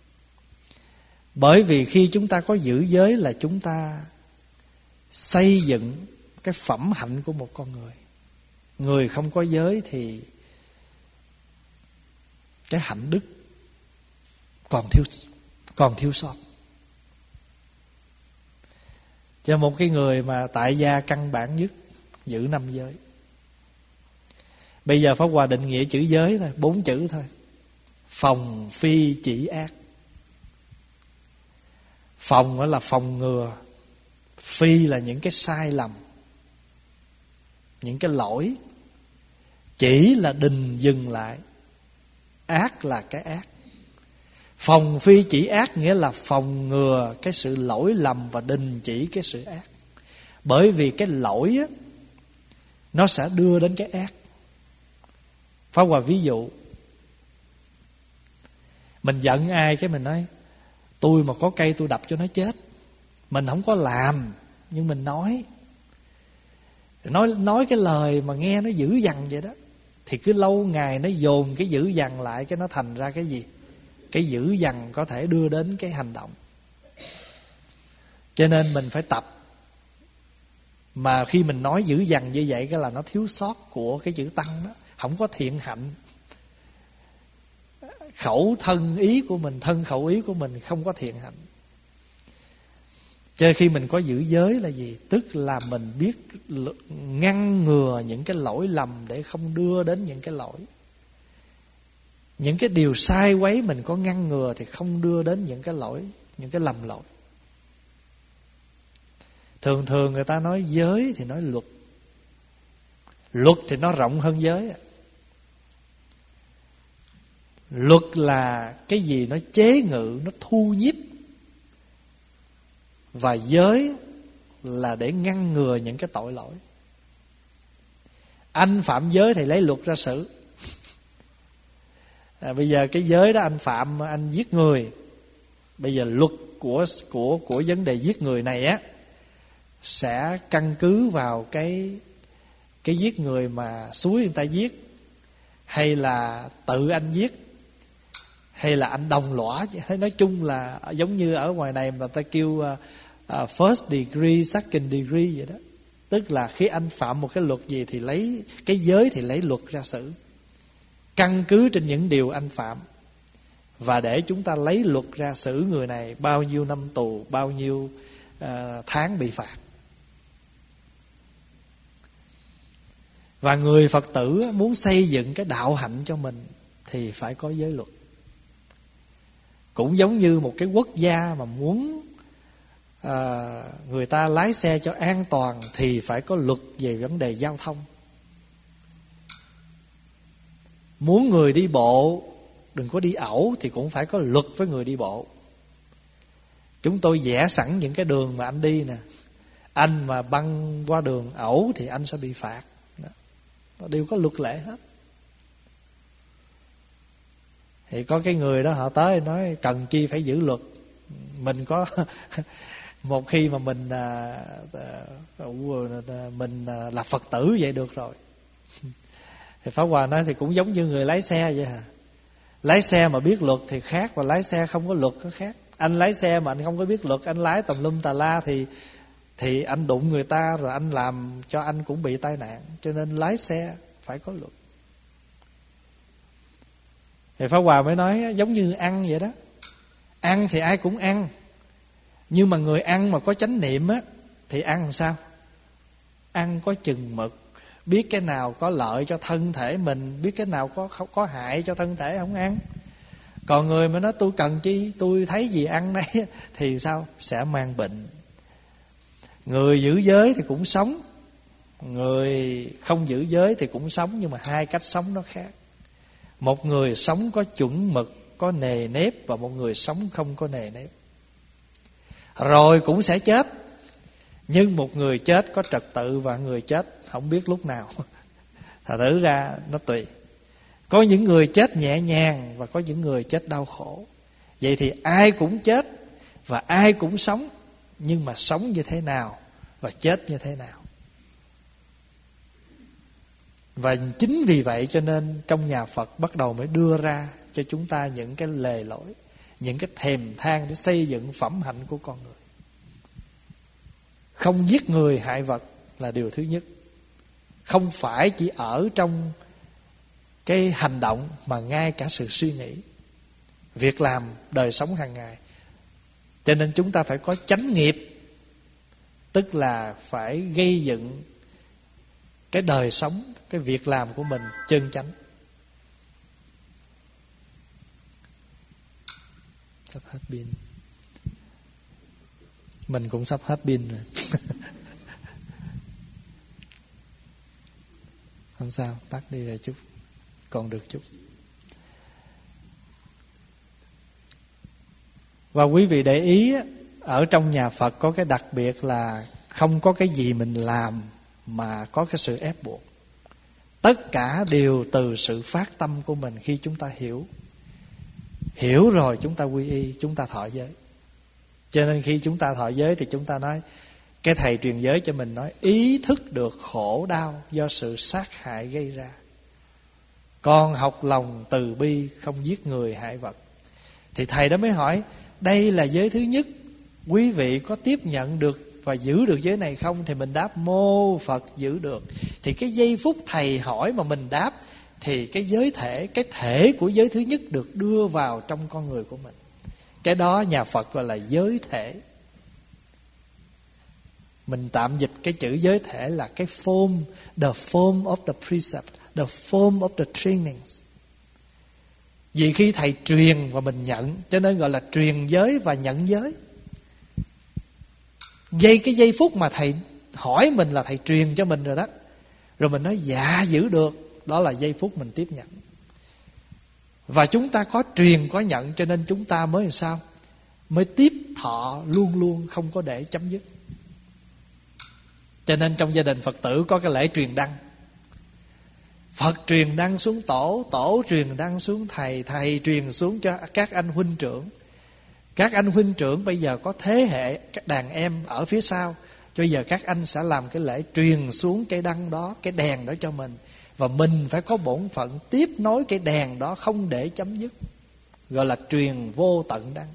Bởi vì khi chúng ta có giữ giới là chúng ta xây dựng cái phẩm hạnh của một con người. Người không có giới thì cái hạnh đức còn thiếu còn thiếu sót. Cho một cái người mà tại gia căn bản nhất giữ năm giới. Bây giờ Pháp Hòa định nghĩa chữ giới thôi, bốn chữ thôi. Phòng phi chỉ ác. Phòng là phòng ngừa, phi là những cái sai lầm, những cái lỗi, chỉ là đình dừng lại, ác là cái ác. Phòng phi chỉ ác nghĩa là phòng ngừa cái sự lỗi lầm và đình chỉ cái sự ác. Bởi vì cái lỗi á, nó sẽ đưa đến cái ác. Pháp Hòa ví dụ, mình giận ai cái mình nói tôi mà có cây tôi đập cho nó chết. Mình không có làm, nhưng mình nói Nói nói cái lời mà nghe nó dữ dằn vậy đó, thì cứ lâu ngày nó dồn cái dữ dằn lại, cái nó thành ra cái gì? Cái dữ dằn có thể đưa đến cái hành động. Cho nên mình phải tập. Mà khi mình nói dữ dằn như vậy, cái là nó thiếu sót của cái chữ tăng đó, không có thiện hạnh. Khẩu thân ý của mình, thân khẩu ý của mình không có thiện hạnh. Cho nên khi mình có giữ giới là gì? Tức là mình biết ngăn ngừa những cái lỗi lầm để không đưa đến những cái lỗi. Những cái điều sai quấy mình có ngăn ngừa thì không đưa đến những cái lỗi, những cái lầm lỗi. Thường thường người ta nói giới thì nói luật. Luật thì nó rộng hơn giới. Luật là cái gì nó chế ngự, nó thu nhiếp. Và giới là để ngăn ngừa những cái tội lỗi. Anh phạm giới thì lấy luật ra xử. à, Bây giờ cái giới đó anh phạm, anh giết người. Bây giờ luật của của của vấn đề giết người này á sẽ căn cứ vào cái cái giết người mà xúi người ta giết, hay là tự anh giết, hay là anh đồng lõa. Nói chung là giống như ở ngoài này mà ta kêu uh, uh, first degree, second degree vậy đó. Tức là khi anh phạm một cái luật gì thì lấy cái giới thì lấy luật ra xử, căn cứ trên những điều anh phạm, và để chúng ta lấy luật ra xử người này bao nhiêu năm tù, bao nhiêu uh, tháng bị phạt. Và người Phật tử muốn xây dựng cái đạo hạnh cho mình thì phải có giới luật. Cũng giống như một cái quốc gia mà muốn à, người ta lái xe cho an toàn thì phải có luật về vấn đề giao thông. Muốn người đi bộ đừng có đi ẩu thì cũng phải có luật với người đi bộ. Chúng tôi vẽ sẵn những cái đường mà anh đi nè. Anh mà băng qua đường ẩu thì anh sẽ bị phạt. Đó, đều có luật lệ hết. Thì có cái người đó họ tới nói cần chi phải giữ luật. Mình có một khi mà mình à, à, mình à, là Phật tử vậy được rồi. Thì Pháp Hòa nói thì cũng giống như người lái xe vậy hả. Lái xe mà biết luật thì khác, và lái xe không có luật nó khác. Anh lái xe mà anh không có biết luật, anh lái tùm lum tà la thì thì anh đụng người ta rồi anh làm cho anh cũng bị tai nạn. Cho nên lái xe phải có luật. Thì Pháp Hòa mới nói giống như ăn vậy đó. Ăn thì ai cũng ăn, nhưng mà người ăn mà có chánh niệm á thì ăn làm sao? Ăn có chừng mực, biết cái nào có lợi cho thân thể mình, biết cái nào có có hại cho thân thể không ăn. Còn người mà nói tôi cần chi, tôi thấy gì ăn đấy thì sao? Sẽ mang bệnh. Người giữ giới thì cũng sống, người không giữ giới thì cũng sống, nhưng mà hai cách sống nó khác. Một người sống có chuẩn mực, có nề nếp, và một người sống không có nề nếp. Rồi cũng sẽ chết, nhưng một người chết có trật tự và người chết không biết lúc nào. Thật thử ra nó tùy. Có những người chết nhẹ nhàng và có những người chết đau khổ. Vậy thì ai cũng chết và ai cũng sống, nhưng mà sống như thế nào và chết như thế nào. Và chính vì vậy cho nên trong nhà Phật bắt đầu mới đưa ra cho chúng ta những cái lề lối, những cái thèm than để xây dựng phẩm hạnh của con người. Không giết người hại vật là điều thứ nhất. Không phải chỉ ở trong cái hành động mà ngay cả sự suy nghĩ, việc làm, đời sống hàng ngày. Cho nên chúng ta phải có chánh nghiệp, tức là phải gây dựng cái đời sống, cái việc làm của mình chân chánh. Sắp hết pin. Mình cũng sắp hết pin rồi. Không sao, tắt đi rồi chút, còn được chút. Và quý vị để ý, ở trong nhà Phật có cái đặc biệt là không có cái gì mình làm mà có cái sự ép buộc. Tất cả đều từ sự phát tâm của mình khi chúng ta hiểu. Hiểu rồi chúng ta quy y, chúng ta thọ giới. Cho nên khi chúng ta thọ giới thì chúng ta nói, cái thầy truyền giới cho mình nói, ý thức được khổ đau do sự sát hại gây ra. Con học lòng từ bi, không giết người hại vật. Thì thầy đó mới hỏi, đây là giới thứ nhất, quý vị có tiếp nhận được và giữ được giới này không? Thì mình đáp mô Phật giữ được. Thì cái giây phút thầy hỏi mà mình đáp, thì cái giới thể, cái thể của giới thứ nhất được đưa vào trong con người của mình. Cái đó nhà Phật gọi là giới thể. Mình tạm dịch cái chữ giới thể là cái form, the form of the precept, the form of the trainings. Vì khi thầy truyền và mình nhận, cho nên gọi là truyền giới và nhận giới. Giây cái giây phút mà thầy hỏi mình là thầy truyền cho mình rồi đó, rồi mình nói dạ giữ được, đó là giây phút mình tiếp nhận. Và chúng ta có truyền có nhận, cho nên chúng ta mới làm sao? Mới tiếp thọ luôn luôn, không có để chấm dứt. Cho nên trong gia đình Phật tử có cái lễ truyền đăng. Phật truyền đăng xuống tổ, tổ truyền đăng xuống thầy, thầy truyền xuống cho các anh huynh trưởng. Các anh huynh trưởng bây giờ có thế hệ các đàn em ở phía sau, cho bây giờ các anh sẽ làm cái lễ truyền xuống cái đăng đó, cái đèn đó cho mình. Và mình phải có bổn phận tiếp nối cái đèn đó, không để chấm dứt, gọi là truyền vô tận đăng.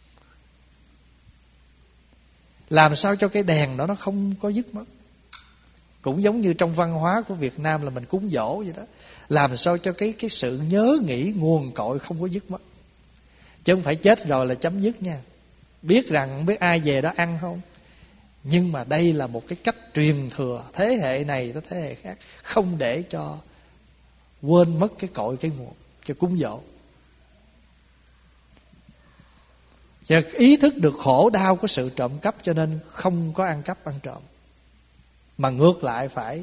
Làm sao cho cái đèn đó nó không có dứt mất. Cũng giống như trong văn hóa của Việt Nam là mình cúng dỗ vậy đó. Làm sao cho cái, cái sự nhớ nghĩ nguồn cội không có dứt mất. Chứ không phải chết rồi là chấm dứt nha. Biết rằng không biết ai về đó ăn không. Nhưng mà đây là một cái cách truyền thừa thế hệ này tới thế hệ khác, không để cho quên mất cái cội cái nguồn, cái cúng dỗ. Và ý thức được khổ đau của sự trộm cắp, cho nên không có ăn cắp ăn trộm, mà ngược lại phải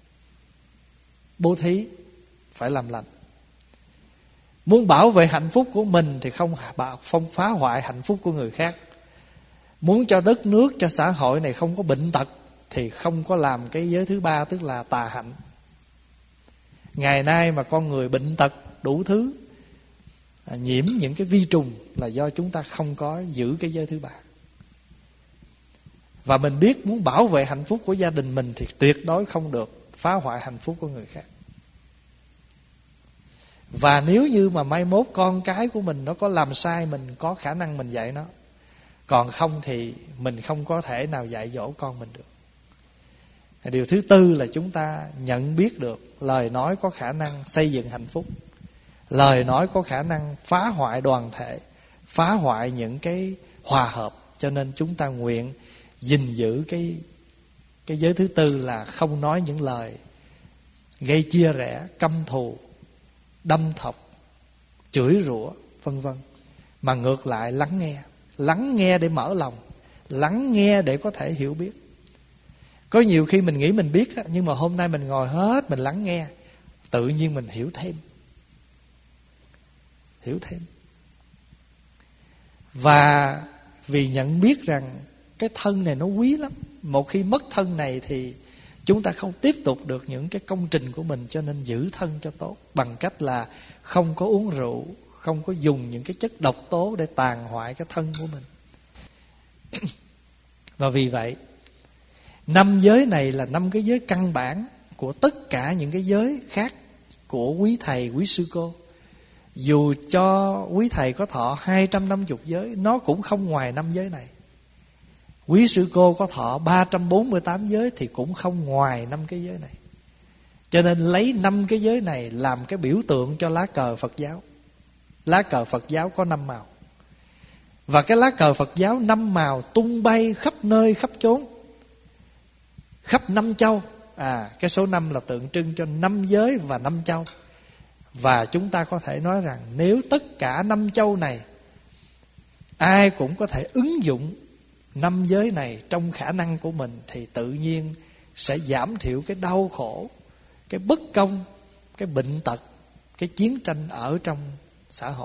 bố thí, phải làm lành. Muốn bảo vệ hạnh phúc của mình thì không, không phá hoại hạnh phúc của người khác. Muốn cho đất nước, cho xã hội này không có bệnh tật thì không có làm cái giới thứ ba, tức là tà hạnh. Ngày nay mà con người bệnh tật đủ thứ, nhiễm những cái vi trùng là do chúng ta không có giữ cái giới thứ ba. Và mình biết muốn bảo vệ hạnh phúc của gia đình mình thì tuyệt đối không được phá hoại hạnh phúc của người khác. Và nếu như mà mai mốt con cái của mình nó có làm sai, mình có khả năng mình dạy nó. Còn không thì mình không có thể nào dạy dỗ con mình được. Điều thứ tư là chúng ta nhận biết được lời nói có khả năng xây dựng hạnh phúc. Lời nói có khả năng phá hoại đoàn thể, phá hoại những cái hòa hợp. Cho nên chúng ta nguyện gìn giữ cái, cái giới thứ tư là không nói những lời gây chia rẽ, căm thù, đâm thọc, chửi rủa, vân vân. Mà ngược lại lắng nghe. Lắng nghe để mở lòng, lắng nghe để có thể hiểu biết. Có nhiều khi mình nghĩ mình biết, nhưng mà hôm nay mình ngồi hết, mình lắng nghe, tự nhiên mình hiểu thêm. Hiểu thêm. Và vì nhận biết rằng cái thân này nó quý lắm. Một khi mất thân này thì chúng ta không tiếp tục được những cái công trình của mình. Cho nên giữ thân cho tốt, bằng cách là không có uống rượu, không có dùng những cái chất độc tố để tàn hoại cái thân của mình. Và vì vậy, năm giới này là năm cái giới căn bản của tất cả những cái giới khác của quý thầy, quý sư cô. Dù cho quý thầy có thọ hai trăm năm mươi giới, nó cũng không ngoài năm giới này. Quý sư cô có thọ ba trăm bốn mươi tám giới thì cũng không ngoài năm cái giới này. Cho nên lấy năm cái giới này làm cái biểu tượng cho lá cờ Phật giáo. Lá cờ Phật giáo có năm màu. Và cái lá cờ Phật giáo năm màu tung bay khắp nơi khắp chốn, khắp năm châu. À, cái số năm là tượng trưng cho năm giới và năm châu. Và chúng ta có thể nói rằng nếu tất cả năm châu này ai cũng có thể ứng dụng năm giới này trong khả năng của mình, thì tự nhiên sẽ giảm thiểu cái đau khổ, cái bất công, cái bệnh tật, cái chiến tranh ở trong xã hội.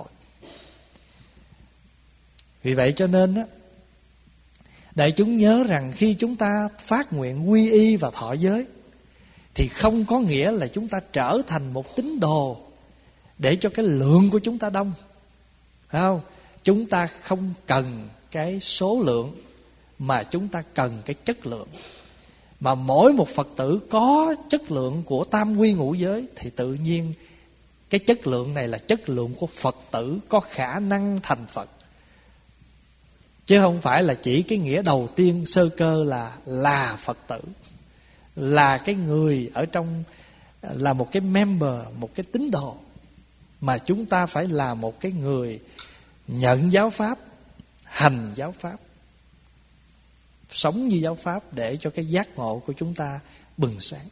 Vì vậy cho nên á, đại chúng nhớ rằng khi chúng ta phát nguyện quy y và thọ giới thì không có nghĩa là chúng ta trở thành một tín đồ để cho cái lượng của chúng ta đông, phải không? Chúng ta không cần cái số lượng, mà chúng ta cần cái chất lượng. Mà mỗi một Phật tử có chất lượng của tam quy ngũ giới thì tự nhiên cái chất lượng này là chất lượng của Phật tử có khả năng thành Phật. Chứ không phải là chỉ cái nghĩa đầu tiên sơ cơ là là Phật tử, là cái người ở trong, là một cái member, một cái tín đồ. Mà chúng ta phải là một cái người nhận giáo pháp, hành giáo pháp, sống như giáo pháp để cho cái giác ngộ của chúng ta bừng sáng.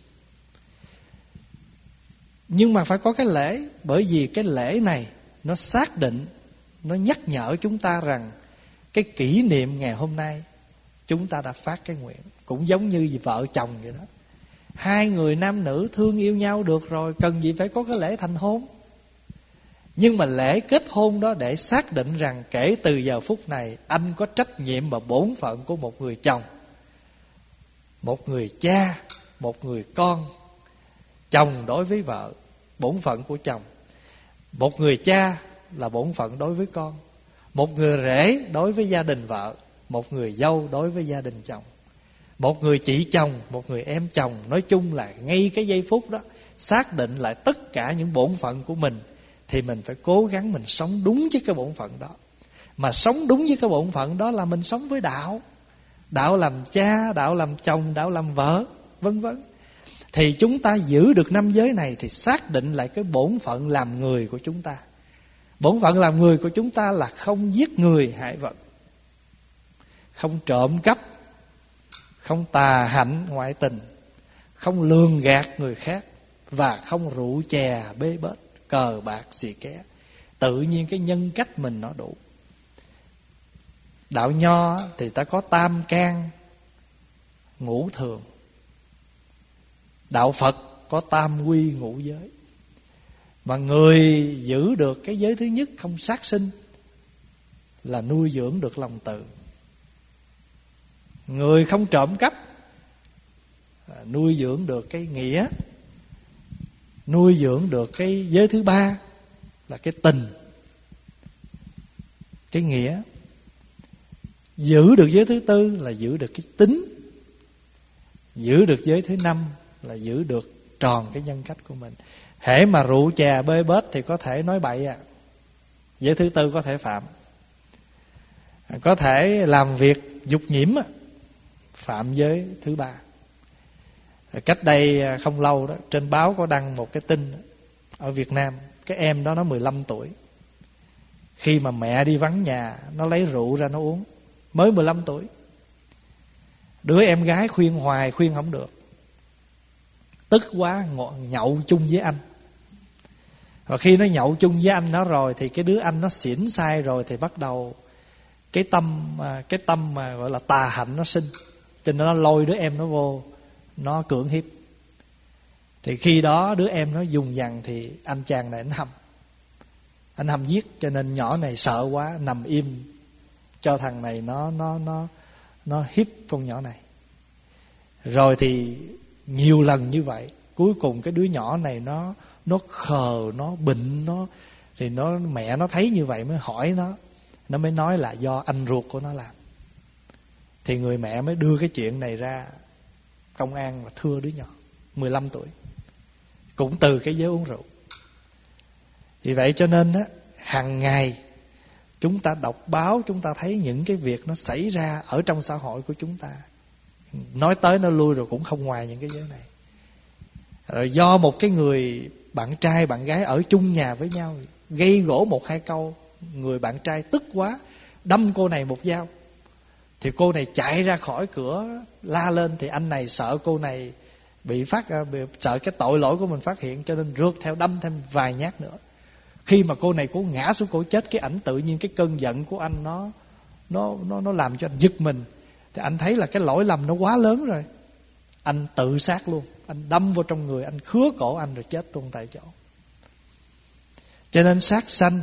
Nhưng mà phải có cái lễ, bởi vì cái lễ này nó xác định, nó nhắc nhở chúng ta rằng cái kỷ niệm ngày hôm nay chúng ta đã phát cái nguyện. Cũng giống như vợ chồng vậy đó. Hai người nam nữ thương yêu nhau được rồi, cần gì phải có cái lễ thành hôn. Nhưng mà lễ kết hôn đó để xác định rằng kể từ giờ phút này anh có trách nhiệm và bổn phận của một người chồng, một người cha, một người con. Chồng đối với vợ, bổn phận của chồng. Một người cha là bổn phận đối với con. Một người rể đối với gia đình vợ. Một người dâu đối với gia đình chồng. Một người chị chồng, một người em chồng. Nói chung là ngay cái giây phút đó xác định lại tất cả những bổn phận của mình, thì mình phải cố gắng mình sống đúng với cái bổn phận đó. Mà sống đúng với cái bổn phận đó là mình sống với đạo. Đạo làm cha, đạo làm chồng, đạo làm vợ, vân vân. Thì chúng ta giữ được năm giới này thì xác định lại cái bổn phận làm người của chúng ta. Bổn phận làm người của chúng ta là không giết người hại vật, không trộm cắp, không tà hạnh ngoại tình, không lường gạt người khác, và không rượu chè bê bết, cờ bạc xì ké. Tự nhiên cái nhân cách mình nó đủ. Đạo Nho thì ta có tam can ngũ thường. Đạo Phật có tam quy ngũ giới. Mà người giữ được cái giới thứ nhất không sát sinh là nuôi dưỡng được lòng từ. Người không trộm cắp nuôi dưỡng được cái nghĩa. Nuôi dưỡng được cái giới thứ ba là cái tình, cái nghĩa. Giữ được giới thứ tư là giữ được cái tính. Giữ được giới thứ năm là giữ được tròn cái nhân cách của mình. Hễ mà rượu chè bê bết thì có thể nói bậy à. Giới thứ tư có thể phạm. Có thể làm việc dục nhiễm à, phạm giới thứ ba. Cách đây không lâu đó, trên báo có đăng một cái tin ở Việt Nam. Cái em đó nó mười lăm tuổi. Khi mà mẹ đi vắng nhà, nó lấy rượu ra nó uống. Mới mười lăm tuổi. Đứa em gái khuyên hoài khuyên không được. Tức quá nhậu chung với anh. Và khi nó nhậu chung với anh nó rồi thì cái đứa anh nó xỉn sai rồi, thì bắt đầu cái tâm cái tâm mà gọi là tà hạnh nó sinh. Cho nên nó lôi đứa em nó vô, nó cưỡng hiếp. Thì khi đó đứa em nó dùng dằn thì anh chàng này anh hầm. Anh hầm giết, cho nên nhỏ này sợ quá nằm im cho thằng này nó nó nó nó hiếp con nhỏ này. Rồi thì nhiều lần như vậy, cuối cùng cái đứa nhỏ này nó nó khờ, nó bệnh, nó thì nó mẹ nó thấy như vậy mới hỏi nó, nó mới nói là do anh ruột của nó làm. Thì người mẹ mới đưa cái chuyện này ra công an và thưa đứa nhỏ mười lăm tuổi, cũng từ cái giới uống rượu. Vì vậy cho nên á, hàng ngày chúng ta đọc báo, chúng ta thấy những cái việc nó xảy ra ở trong xã hội của chúng ta. Nói tới nó lui rồi cũng không ngoài những cái giới này. Rồi do một cái người bạn trai bạn gái ở chung nhà với nhau, gây gỗ một hai câu, người bạn trai tức quá đâm cô này một dao. Thì cô này chạy ra khỏi cửa la lên, thì anh này sợ cô này bị phát bị, sợ cái tội lỗi của mình phát hiện, cho nên rượt theo đâm thêm vài nhát nữa. Khi mà cô này cô ngã xuống cổ chết, cái ảnh tự nhiên cái cơn giận của anh nó nó nó nó làm cho anh giật mình. Thì anh thấy là cái lỗi lầm nó quá lớn rồi, anh tự sát luôn, anh đâm vô trong người, anh khứa cổ anh rồi chết luôn tại chỗ. Cho nên sát sanh,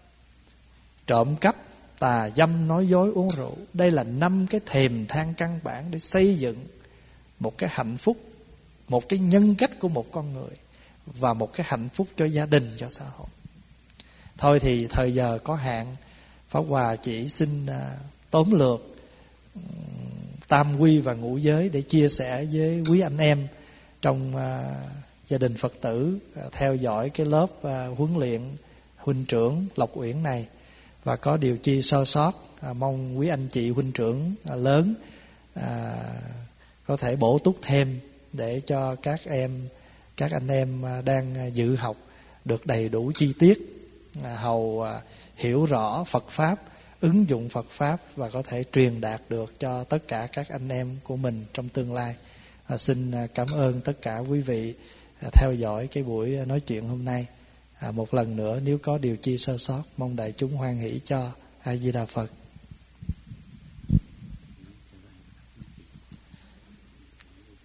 trộm cắp, tà dâm, nói dối, uống rượu, đây là năm cái thềm thang căn bản để xây dựng một cái hạnh phúc, một cái nhân cách của một con người, và một cái hạnh phúc cho gia đình, cho xã hội. Thôi thì thời giờ có hạn, Pháp Hòa chỉ xin uh, tóm lược um, tam quy và ngũ giới để chia sẻ với quý anh em trong uh, gia đình Phật tử uh, theo dõi cái lớp uh, huấn luyện huynh trưởng Lộc Uyển này. Và có điều chi sơ sót, à, mong quý anh chị huynh trưởng à, lớn à, có thể bổ túc thêm để cho các em, các anh em à, đang dự học được đầy đủ chi tiết, à, hầu à, hiểu rõ Phật Pháp, ứng dụng Phật Pháp và có thể truyền đạt được cho tất cả các anh em của mình trong tương lai. À, xin à, cảm ơn tất cả quý vị à, theo dõi cái buổi nói chuyện hôm nay. À, một lần nữa nếu có điều chi sơ sót, mong đại chúng hoan hỷ cho. A Di Đà Phật.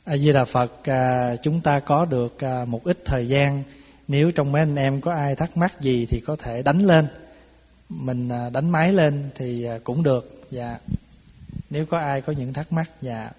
A Di Đà Phật. À, chúng ta có được à, một ít thời gian. Nếu trong mấy anh em có ai thắc mắc gì thì có thể đánh lên, mình à, đánh máy lên thì à, cũng được. Dạ. Nếu có ai có những thắc mắc. Dạ.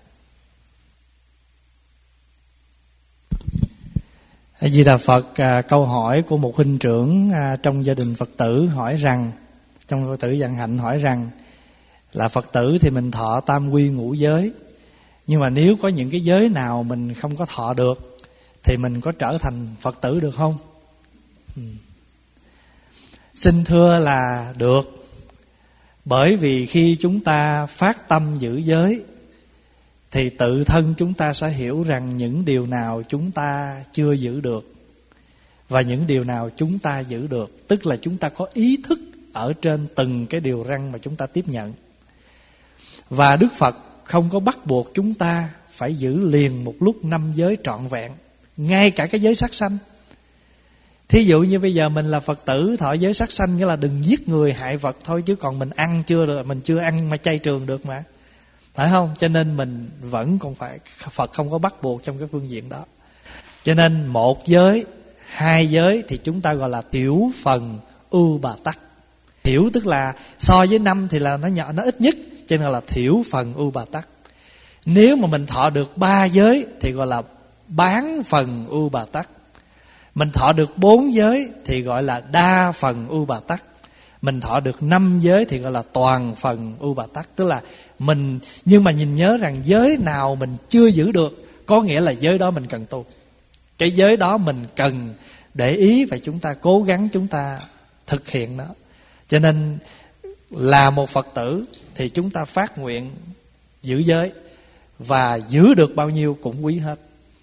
A Di Đà Phật. À, câu hỏi của một huynh trưởng à, trong gia đình Phật tử hỏi rằng, trong Phật tử Vạn Hạnh hỏi rằng là Phật tử thì mình thọ tam quy ngũ giới, nhưng mà nếu có những cái giới nào mình không có thọ được thì mình có trở thành Phật tử được không? Ừ. Xin thưa là được. Bởi vì khi chúng ta phát tâm giữ giới thì tự thân chúng ta sẽ hiểu rằng những điều nào chúng ta chưa giữ được và những điều nào chúng ta giữ được. Tức là chúng ta có ý thức ở trên từng cái điều răn mà chúng ta tiếp nhận. Và Đức Phật không có bắt buộc chúng ta phải giữ liền một lúc năm giới trọn vẹn, ngay cả cái giới sát sanh. Thí dụ như bây giờ mình là Phật tử thọ giới sát sanh, nghĩa là đừng giết người hại vật thôi, chứ còn mình ăn chưa được, mình chưa ăn mà chay trường được mà, phải không? Cho nên mình vẫn còn phải, Phật không có bắt buộc trong cái phương diện đó. Cho nên một giới, hai giới thì chúng ta gọi là tiểu phần ưu bà tắc. Thiểu tức là so với năm thì là nó nhỏ, nó ít nhất, cho nên là thiểu phần ưu bà tắc. Nếu mà mình thọ được ba giới thì gọi là bán phần ưu bà tắc. Mình thọ được bốn giới thì gọi là đa phần ưu bà tắc. Mình thọ được năm giới thì gọi là toàn phần ưu bà tắc. Tức là mình, nhưng mà nhìn nhớ rằng giới nào mình chưa giữ được, có nghĩa là giới đó mình cần tu. Cái giới đó mình cần để ý và chúng ta cố gắng chúng ta thực hiện nó. Cho nên là một Phật tử thì chúng ta phát nguyện giữ giới, và giữ được bao nhiêu cũng quý hết.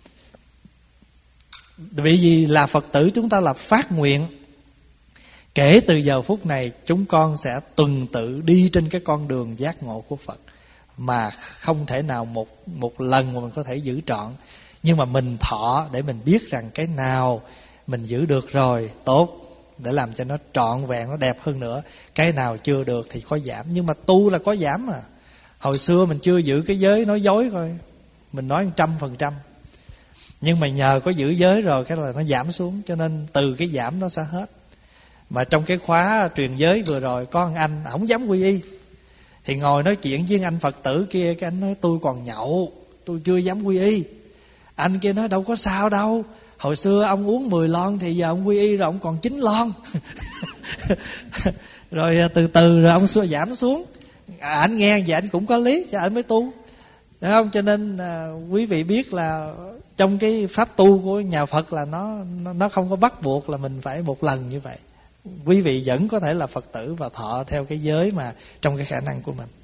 Bởi vì là Phật tử chúng ta là phát nguyện, kể từ giờ phút này chúng con sẽ tuần tự đi trên cái con đường giác ngộ của Phật, mà không thể nào một, một lần mà mình có thể giữ trọn. Nhưng mà mình thọ để mình biết rằng cái nào mình giữ được rồi tốt, để làm cho nó trọn vẹn, nó đẹp hơn nữa. Cái nào chưa được thì có giảm. Nhưng mà tu là có giảm mà. Hồi xưa mình chưa giữ cái giới nói dối coi, mình nói một trăm phần trăm. Nhưng mà nhờ có giữ giới rồi cái là nó giảm xuống. Cho nên từ cái giảm nó sẽ hết. Mà trong cái khóa truyền giới vừa rồi có một anh không dám quy y, thì ngồi nói chuyện với anh Phật tử kia, cái anh nói tôi còn nhậu, tôi chưa dám quy y. Anh kia nói đâu có sao đâu, hồi xưa ông uống mười lon thì giờ ông quy y rồi ông còn chín lon. Rồi từ từ rồi ông xua giảm xuống. À, anh nghe vậy anh cũng có lý, cho anh mới tu, đúng không? Cho nên à, quý vị biết là trong cái pháp tu của nhà Phật là nó, nó nó không có bắt buộc là mình phải một lần như vậy. Quý vị vẫn có thể là Phật tử và thọ theo cái giới mà trong cái khả năng của mình.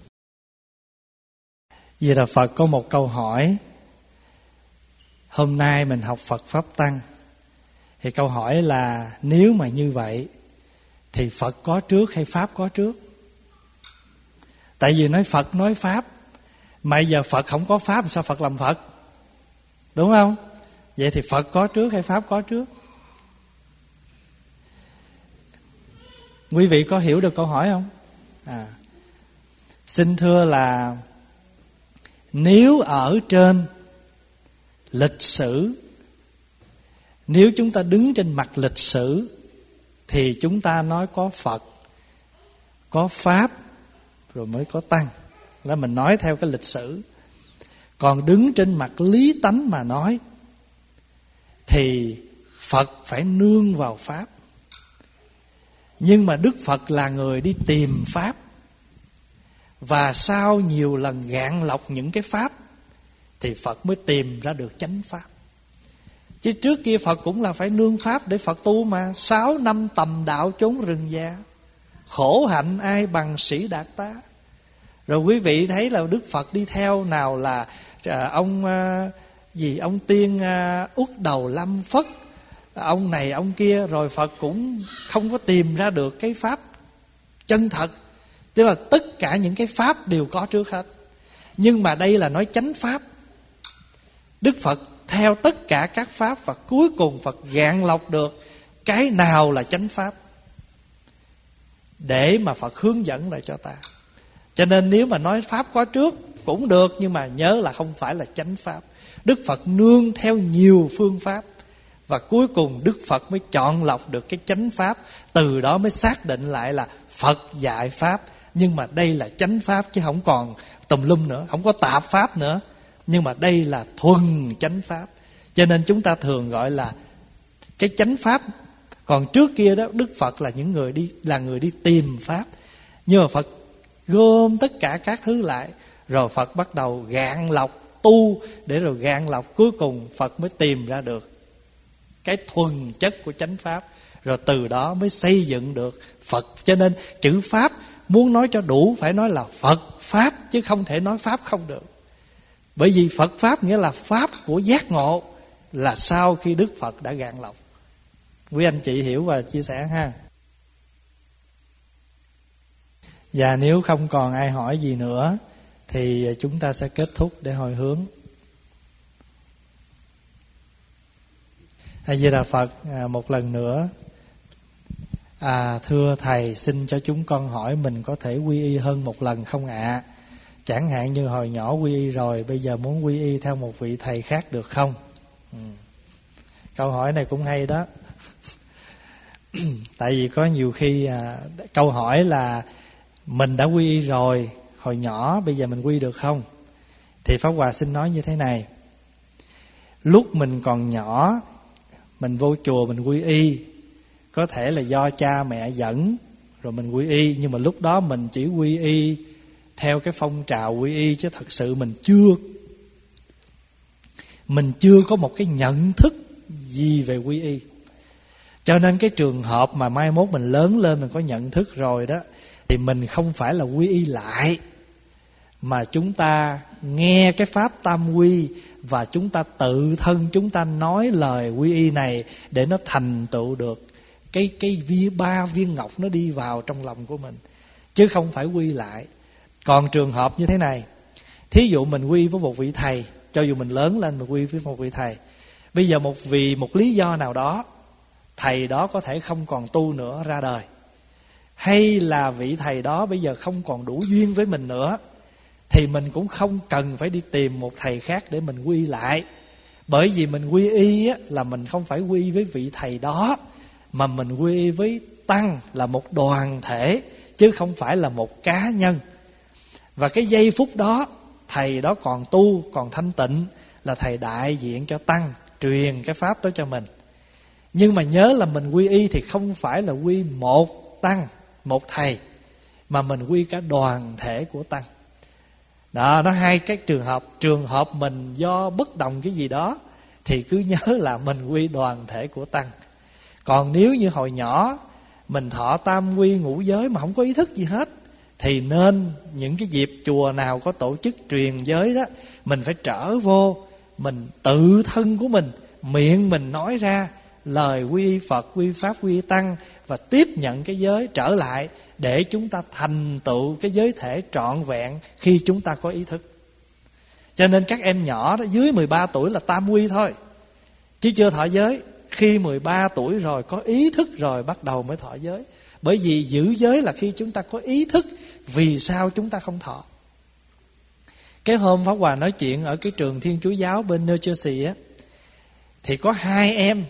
Vậy là Phật có một câu hỏi. Hôm nay mình học Phật Pháp Tăng, thì câu hỏi là nếu mà như vậy thì Phật có trước hay Pháp có trước? Tại vì nói Phật nói Pháp, mà giờ Phật không có Pháp sao Phật làm Phật? Đúng không? Vậy thì Phật có trước hay Pháp có trước? Quý vị có hiểu được câu hỏi không? À, xin thưa là nếu ở trên lịch sử, nếu chúng ta đứng trên mặt lịch sử thì chúng ta nói có Phật, có Pháp, rồi mới có Tăng. Là mình nói theo cái lịch sử. Còn đứng trên mặt lý tánh mà nói thì Phật phải nương vào Pháp. Nhưng mà Đức Phật là người đi tìm Pháp, và sau nhiều lần gạn lọc những cái Pháp thì Phật mới tìm ra được chánh Pháp. Chứ trước kia Phật cũng là phải nương Pháp để Phật tu mà. Sáu năm tầm đạo chốn rừng già, khổ hạnh ai bằng sĩ đạt ta. Rồi quý vị thấy là Đức Phật đi theo nào là à, ông à, gì ông tiên à, Út Đầu Lâm Phất, ông này ông kia. Rồi Phật cũng không có tìm ra được cái Pháp chân thật. Tức là tất cả những cái Pháp đều có trước hết. Nhưng mà đây là nói chánh Pháp. Đức Phật theo tất cả các Pháp, và cuối cùng Phật gạn lọc được cái nào là chánh Pháp để mà Phật hướng dẫn lại cho ta. Cho nên nếu mà nói Pháp có trước cũng được, nhưng mà nhớ là không phải là chánh Pháp. Đức Phật nương theo nhiều phương pháp, và cuối cùng Đức Phật mới chọn lọc được cái chánh pháp. Từ đó mới xác định lại là Phật dạy pháp, nhưng mà đây là chánh pháp chứ không còn tùm lum nữa, không có tạp pháp nữa, nhưng mà đây là thuần chánh pháp. Cho nên chúng ta thường gọi là cái chánh pháp. Còn trước kia đó, Đức Phật là những người đi là người đi tìm pháp, nhưng mà Phật gom tất cả các thứ lại, rồi Phật bắt đầu gạn lọc tu, để rồi gạn lọc cuối cùng Phật mới tìm ra được cái thuần chất của chánh pháp, rồi từ đó mới xây dựng được Phật. Cho nên chữ pháp muốn nói cho đủ phải nói là Phật pháp, chứ không thể nói pháp không được. Bởi vì Phật pháp nghĩa là pháp của giác ngộ, là sau khi Đức Phật đã gạn lọc. Quý anh chị hiểu và chia sẻ ha. Và nếu không còn ai hỏi gì nữa thì chúng ta sẽ kết thúc để hồi hướng. A Di Đà Phật. À, một lần nữa, à, thưa Thầy, xin cho chúng con hỏi mình có thể quy y hơn một lần không ạ? À? Chẳng hạn như hồi nhỏ quy y rồi, bây giờ muốn quy y theo một vị Thầy khác được không? Ừ. Câu hỏi này cũng hay đó. Tại vì có nhiều khi à, câu hỏi là mình đã quy y rồi hồi nhỏ, bây giờ mình quy được không? Thì Pháp Hòa xin nói như thế này. Lúc mình còn nhỏ, mình vô chùa mình quy y, có thể là do cha mẹ dẫn rồi mình quy y, nhưng mà lúc đó mình chỉ quy y theo cái phong trào quy y, chứ thật sự mình chưa Mình chưa có một cái nhận thức gì về quy y. Cho nên cái trường hợp mà mai mốt mình lớn lên, mình có nhận thức rồi đó, thì mình không phải là quy y lại, mà chúng ta nghe cái pháp tam quy, và chúng ta tự thân chúng ta nói lời quy y này để nó thành tựu được cái cái viên ba viên ngọc nó đi vào trong lòng của mình, chứ không phải quy lại. Còn trường hợp như thế này, thí dụ mình quy với một vị thầy, cho dù mình lớn lên mình quy với một vị thầy, bây giờ một vì một lý do nào đó thầy đó có thể không còn tu nữa, ra đời, hay là vị thầy đó bây giờ không còn đủ duyên với mình nữa, thì mình cũng không cần phải đi tìm một thầy khác để mình quy lại. Bởi vì mình quy y á, là mình không phải quy với vị thầy đó, mà mình quy y với tăng, là một đoàn thể, chứ không phải là một cá nhân. Và cái giây phút đó thầy đó còn tu, còn thanh tịnh, là thầy đại diện cho tăng, truyền cái pháp đó cho mình. Nhưng mà nhớ là mình quy y thì không phải là quy một tăng, một thầy, mà mình quy cả đoàn thể của tăng. Đó, nó hai cái trường hợp. Trường hợp mình do bất đồng cái gì đó thì cứ nhớ là mình quy đoàn thể của tăng. Còn nếu như hồi nhỏ mình thọ tam quy ngũ giới mà không có ý thức gì hết, thì nên những cái dịp chùa nào có tổ chức truyền giới đó, mình phải trở vô, mình tự thân của mình, miệng mình nói ra lời quy Phật, quy Pháp, quy Tăng, và tiếp nhận cái giới trở lại, để chúng ta thành tựu cái giới thể trọn vẹn khi chúng ta có ý thức. Cho nên các em nhỏ đó, dưới mười ba tuổi là tam quy thôi, chứ chưa thọ giới. Khi mười ba tuổi rồi, có ý thức rồi, bắt đầu mới thọ giới. Bởi vì giữ giới là khi chúng ta có ý thức vì sao chúng ta không thọ. Cái hôm Pháp Hòa nói chuyện ở cái trường Thiên Chúa Giáo bên New Jersey á, thì có hai em,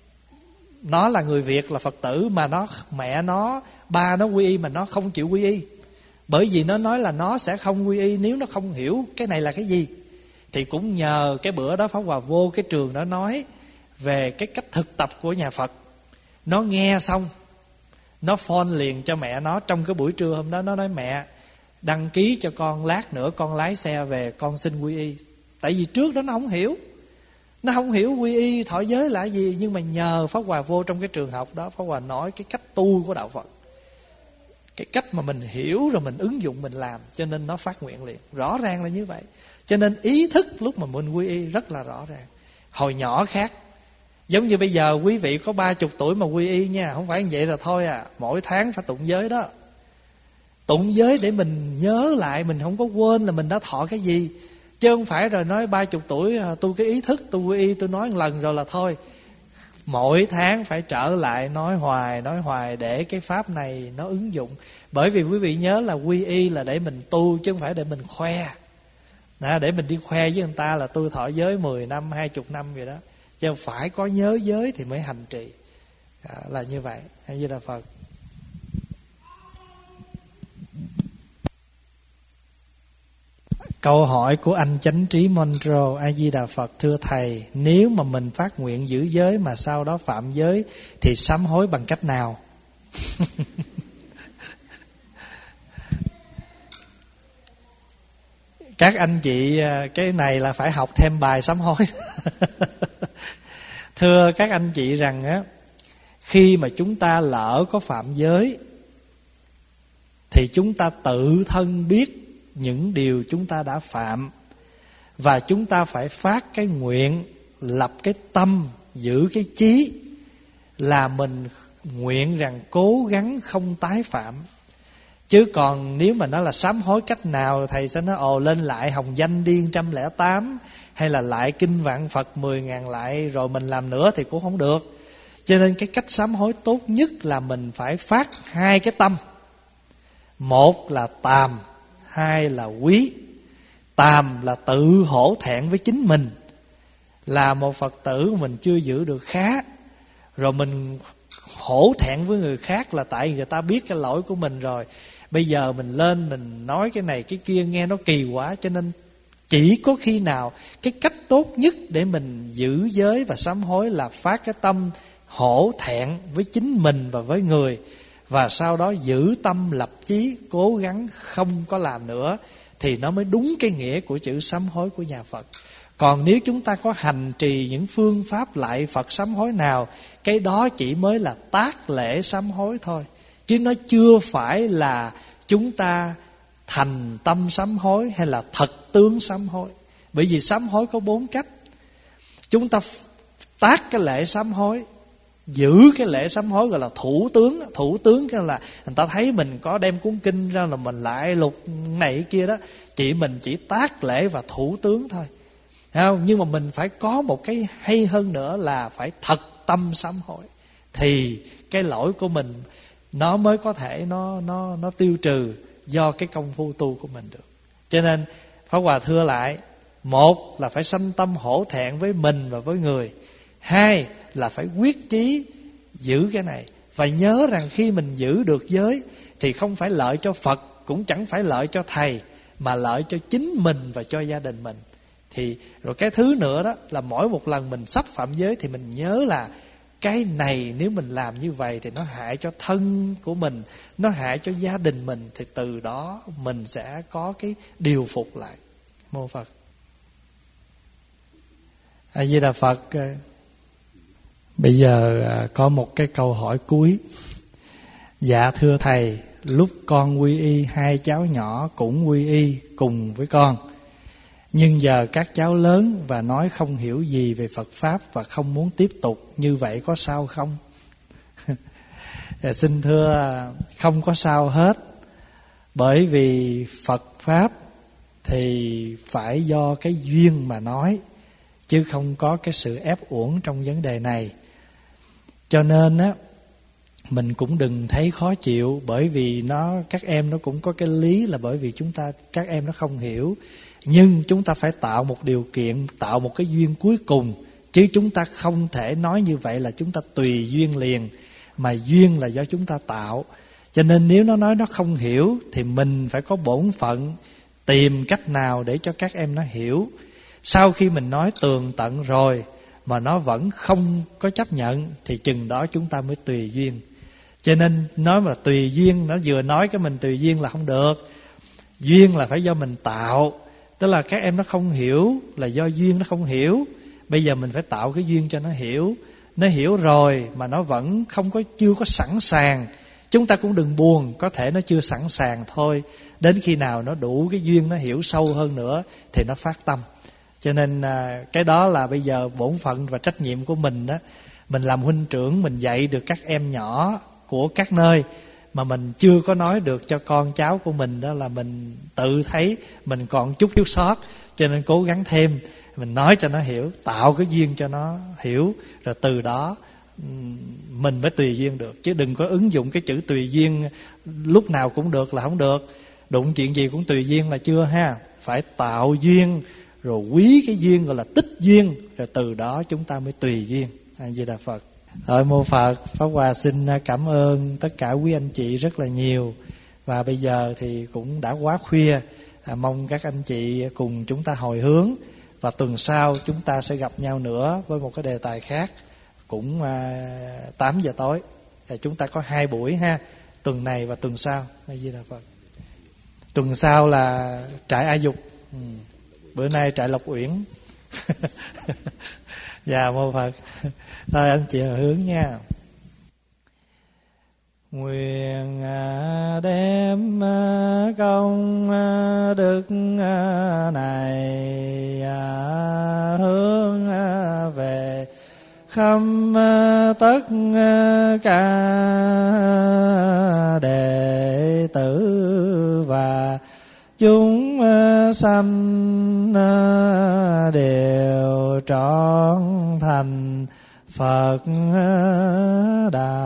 nó là người Việt, là Phật tử, mà nó mẹ nó, ba nó quy y mà nó không chịu quy y. Bởi vì nó nói là nó sẽ không quy y nếu nó không hiểu cái này là cái gì. Thì cũng nhờ cái bữa đó Pháp Hòa vô cái trường đó nói về cái cách thực tập của nhà Phật. Nó nghe xong, nó phone liền cho mẹ nó trong cái buổi trưa hôm đó. Nó nói mẹ, đăng ký cho con, lát nữa con lái xe về, con xin quy y. Tại vì trước đó nó không hiểu, nó không hiểu quy y thọ giới là gì. Nhưng mà nhờ Pháp Hòa vô trong cái trường học đó, Pháp Hòa nói cái cách tu của đạo Phật, cái cách mà mình hiểu rồi mình ứng dụng mình làm, cho nên nó phát nguyện liền. Rõ ràng là như vậy. Cho nên ý thức lúc mà mình quy y rất là rõ ràng. Hồi nhỏ khác. Giống như bây giờ quý vị có ba chục tuổi mà quy y nha, không phải như vậy là thôi à. Mỗi tháng phải tụng giới đó. Tụng giới để mình nhớ lại, mình không có quên là mình đã thọ cái gì. Chứ không phải rồi nói ba chục tuổi tôi cái ý thức tôi quy y, tôi nói một lần rồi là thôi. Mỗi tháng phải trở lại nói hoài, nói hoài để cái pháp này nó ứng dụng. Bởi vì quý vị nhớ là quy y là để mình tu, chứ không phải để mình khoe. Đó, để mình đi khoe với người ta là tôi thọ giới mười năm, hai mươi năm vậy đó. Chứ phải có nhớ giới thì mới hành trì. Đó, là như vậy. A Di Đà Phật. Câu hỏi của anh Chánh Trí Monroe. A Di Đà Phật. Thưa Thầy, nếu mà mình phát nguyện giữ giới mà sau đó phạm giới thì sám hối bằng cách nào? Các anh chị, cái này là phải học thêm bài sám hối. Thưa các anh chị rằng á, khi mà chúng ta lỡ có phạm giới thì chúng ta tự thân biết những điều chúng ta đã phạm, và chúng ta phải phát cái nguyện, lập cái tâm, giữ cái chí là mình nguyện rằng cố gắng không tái phạm. Chứ còn nếu mà nó là sám hối cách nào, thầy sẽ nói ồ lên lại hồng danh điên một trăm lẻ tám, hay là lại kinh vạn Phật mười ngàn lại rồi mình làm nữa thì cũng không được. Cho nên cái cách sám hối tốt nhất là mình phải phát hai cái tâm. Một là tàm, hai là quý. Tàm là tự hổ thẹn với chính mình, là một Phật tử mình chưa giữ được khá, rồi mình hổ thẹn với người khác là tại người ta biết cái lỗi của mình rồi. Bây giờ mình lên mình nói cái này cái kia nghe nó kỳ quá. Cho nên chỉ có khi nào cái cách tốt nhất để mình giữ giới và sám hối là phát cái tâm hổ thẹn với chính mình và với người, và sau đó giữ tâm lập chí, cố gắng không có làm nữa, thì nó mới đúng cái nghĩa của chữ sám hối của nhà Phật. Còn nếu chúng ta có hành trì những phương pháp lại Phật sám hối nào, cái đó chỉ mới là tác lễ sám hối thôi, chứ nó chưa phải là chúng ta thành tâm sám hối hay là thật tướng sám hối. Bởi vì sám hối có bốn cách. Chúng ta tác cái lễ sám hối, giữ cái lễ sám hối gọi là thủ tướng. Thủ tướng cái là người ta thấy mình có đem cuốn kinh ra là mình lại lục này kia đó, chỉ mình chỉ tác lễ và thủ tướng thôi. Không? Nhưng mà mình phải có một cái hay hơn nữa là phải thật tâm sám hối, thì cái lỗi của mình nó mới có thể nó nó nó tiêu trừ do cái công phu tu của mình được. Cho nên Pháp Hòa thưa lại, một là phải sanh tâm hổ thẹn với mình và với người, hai là phải quyết chí giữ cái này. Và nhớ rằng khi mình giữ được giới thì không phải lợi cho Phật, cũng chẳng phải lợi cho thầy, mà lợi cho chính mình và cho gia đình mình. Thì rồi cái thứ nữa đó là mỗi một lần mình sắp phạm giới thì mình nhớ là cái này nếu mình làm như vậy thì nó hại cho thân của mình, nó hại cho gia đình mình, thì từ đó mình sẽ có cái điều phục lại. Mô Phật. A Di Đà Phật. Bây giờ có một cái câu hỏi cuối. Dạ thưa thầy, lúc con quy y, hai cháu nhỏ cũng quy y cùng với con, nhưng giờ các cháu lớn và nói không hiểu gì về Phật Pháp và không muốn tiếp tục, như vậy có sao không? Xin thưa, không có sao hết. Bởi vì Phật Pháp thì phải do cái duyên mà nói, chứ không có cái sự ép uổng trong vấn đề này. Cho nên á, mình cũng đừng thấy khó chịu, bởi vì nó các em nó cũng có cái lý là bởi vì chúng ta các em nó không hiểu. Nhưng chúng ta phải tạo một điều kiện, tạo một cái duyên cuối cùng, chứ chúng ta không thể nói như vậy là chúng ta tùy duyên liền, mà duyên là do chúng ta tạo. Cho nên nếu nó nói nó không hiểu thì mình phải có bổn phận tìm cách nào để cho các em nó hiểu. Sau khi mình nói tường tận rồi mà nó vẫn không có chấp nhận thì chừng đó chúng ta mới tùy duyên. Cho nên nói mà tùy duyên, nó vừa nói cái mình tùy duyên là không được. Duyên là phải do mình tạo. Tức là các em nó không hiểu là do duyên nó không hiểu. Bây giờ mình phải tạo cái duyên cho nó hiểu. Nó hiểu rồi mà nó vẫn không có chưa có sẵn sàng, chúng ta cũng đừng buồn, có thể nó chưa sẵn sàng thôi. Đến khi nào nó đủ cái duyên, nó hiểu sâu hơn nữa thì nó phát tâm. Cho nên cái đó là bây giờ bổn phận và trách nhiệm của mình đó. Mình làm huynh trưởng, mình dạy được các em nhỏ của các nơi mà mình chưa có nói được cho con cháu của mình, đó là mình tự thấy mình còn chút thiếu sót. Cho nên cố gắng thêm, mình nói cho nó hiểu, tạo cái duyên cho nó hiểu, rồi từ đó mình mới tùy duyên được. Chứ đừng có ứng dụng cái chữ tùy duyên lúc nào cũng được là không được. Đụng chuyện gì cũng tùy duyên là chưa ha. phải tạo duyên, rồi quý cái duyên gọi là tích duyên, rồi từ đó chúng ta mới tùy duyên. A Di Đà Phật. Rồi mô Phật, Pháp Hòa xin cảm ơn tất cả quý anh chị rất là nhiều. Và bây giờ thì cũng đã quá khuya, à, mong các anh chị cùng chúng ta hồi hướng. Và tuần sau chúng ta sẽ gặp nhau nữa với một cái đề tài khác, cũng à, tám giờ tối. À, chúng ta có hai buổi ha, tuần này và tuần sau. A Di Đà Phật. Tuần sau là trại A Dục, ừ. Bữa nay trại Lộc Uyển. Dạ mô Phật. Thôi anh chị hướng nha. Nguyện đem công đức này hướng về khắp tất cả đệ tử và chúng sanh đều trọn thành Phật đạo.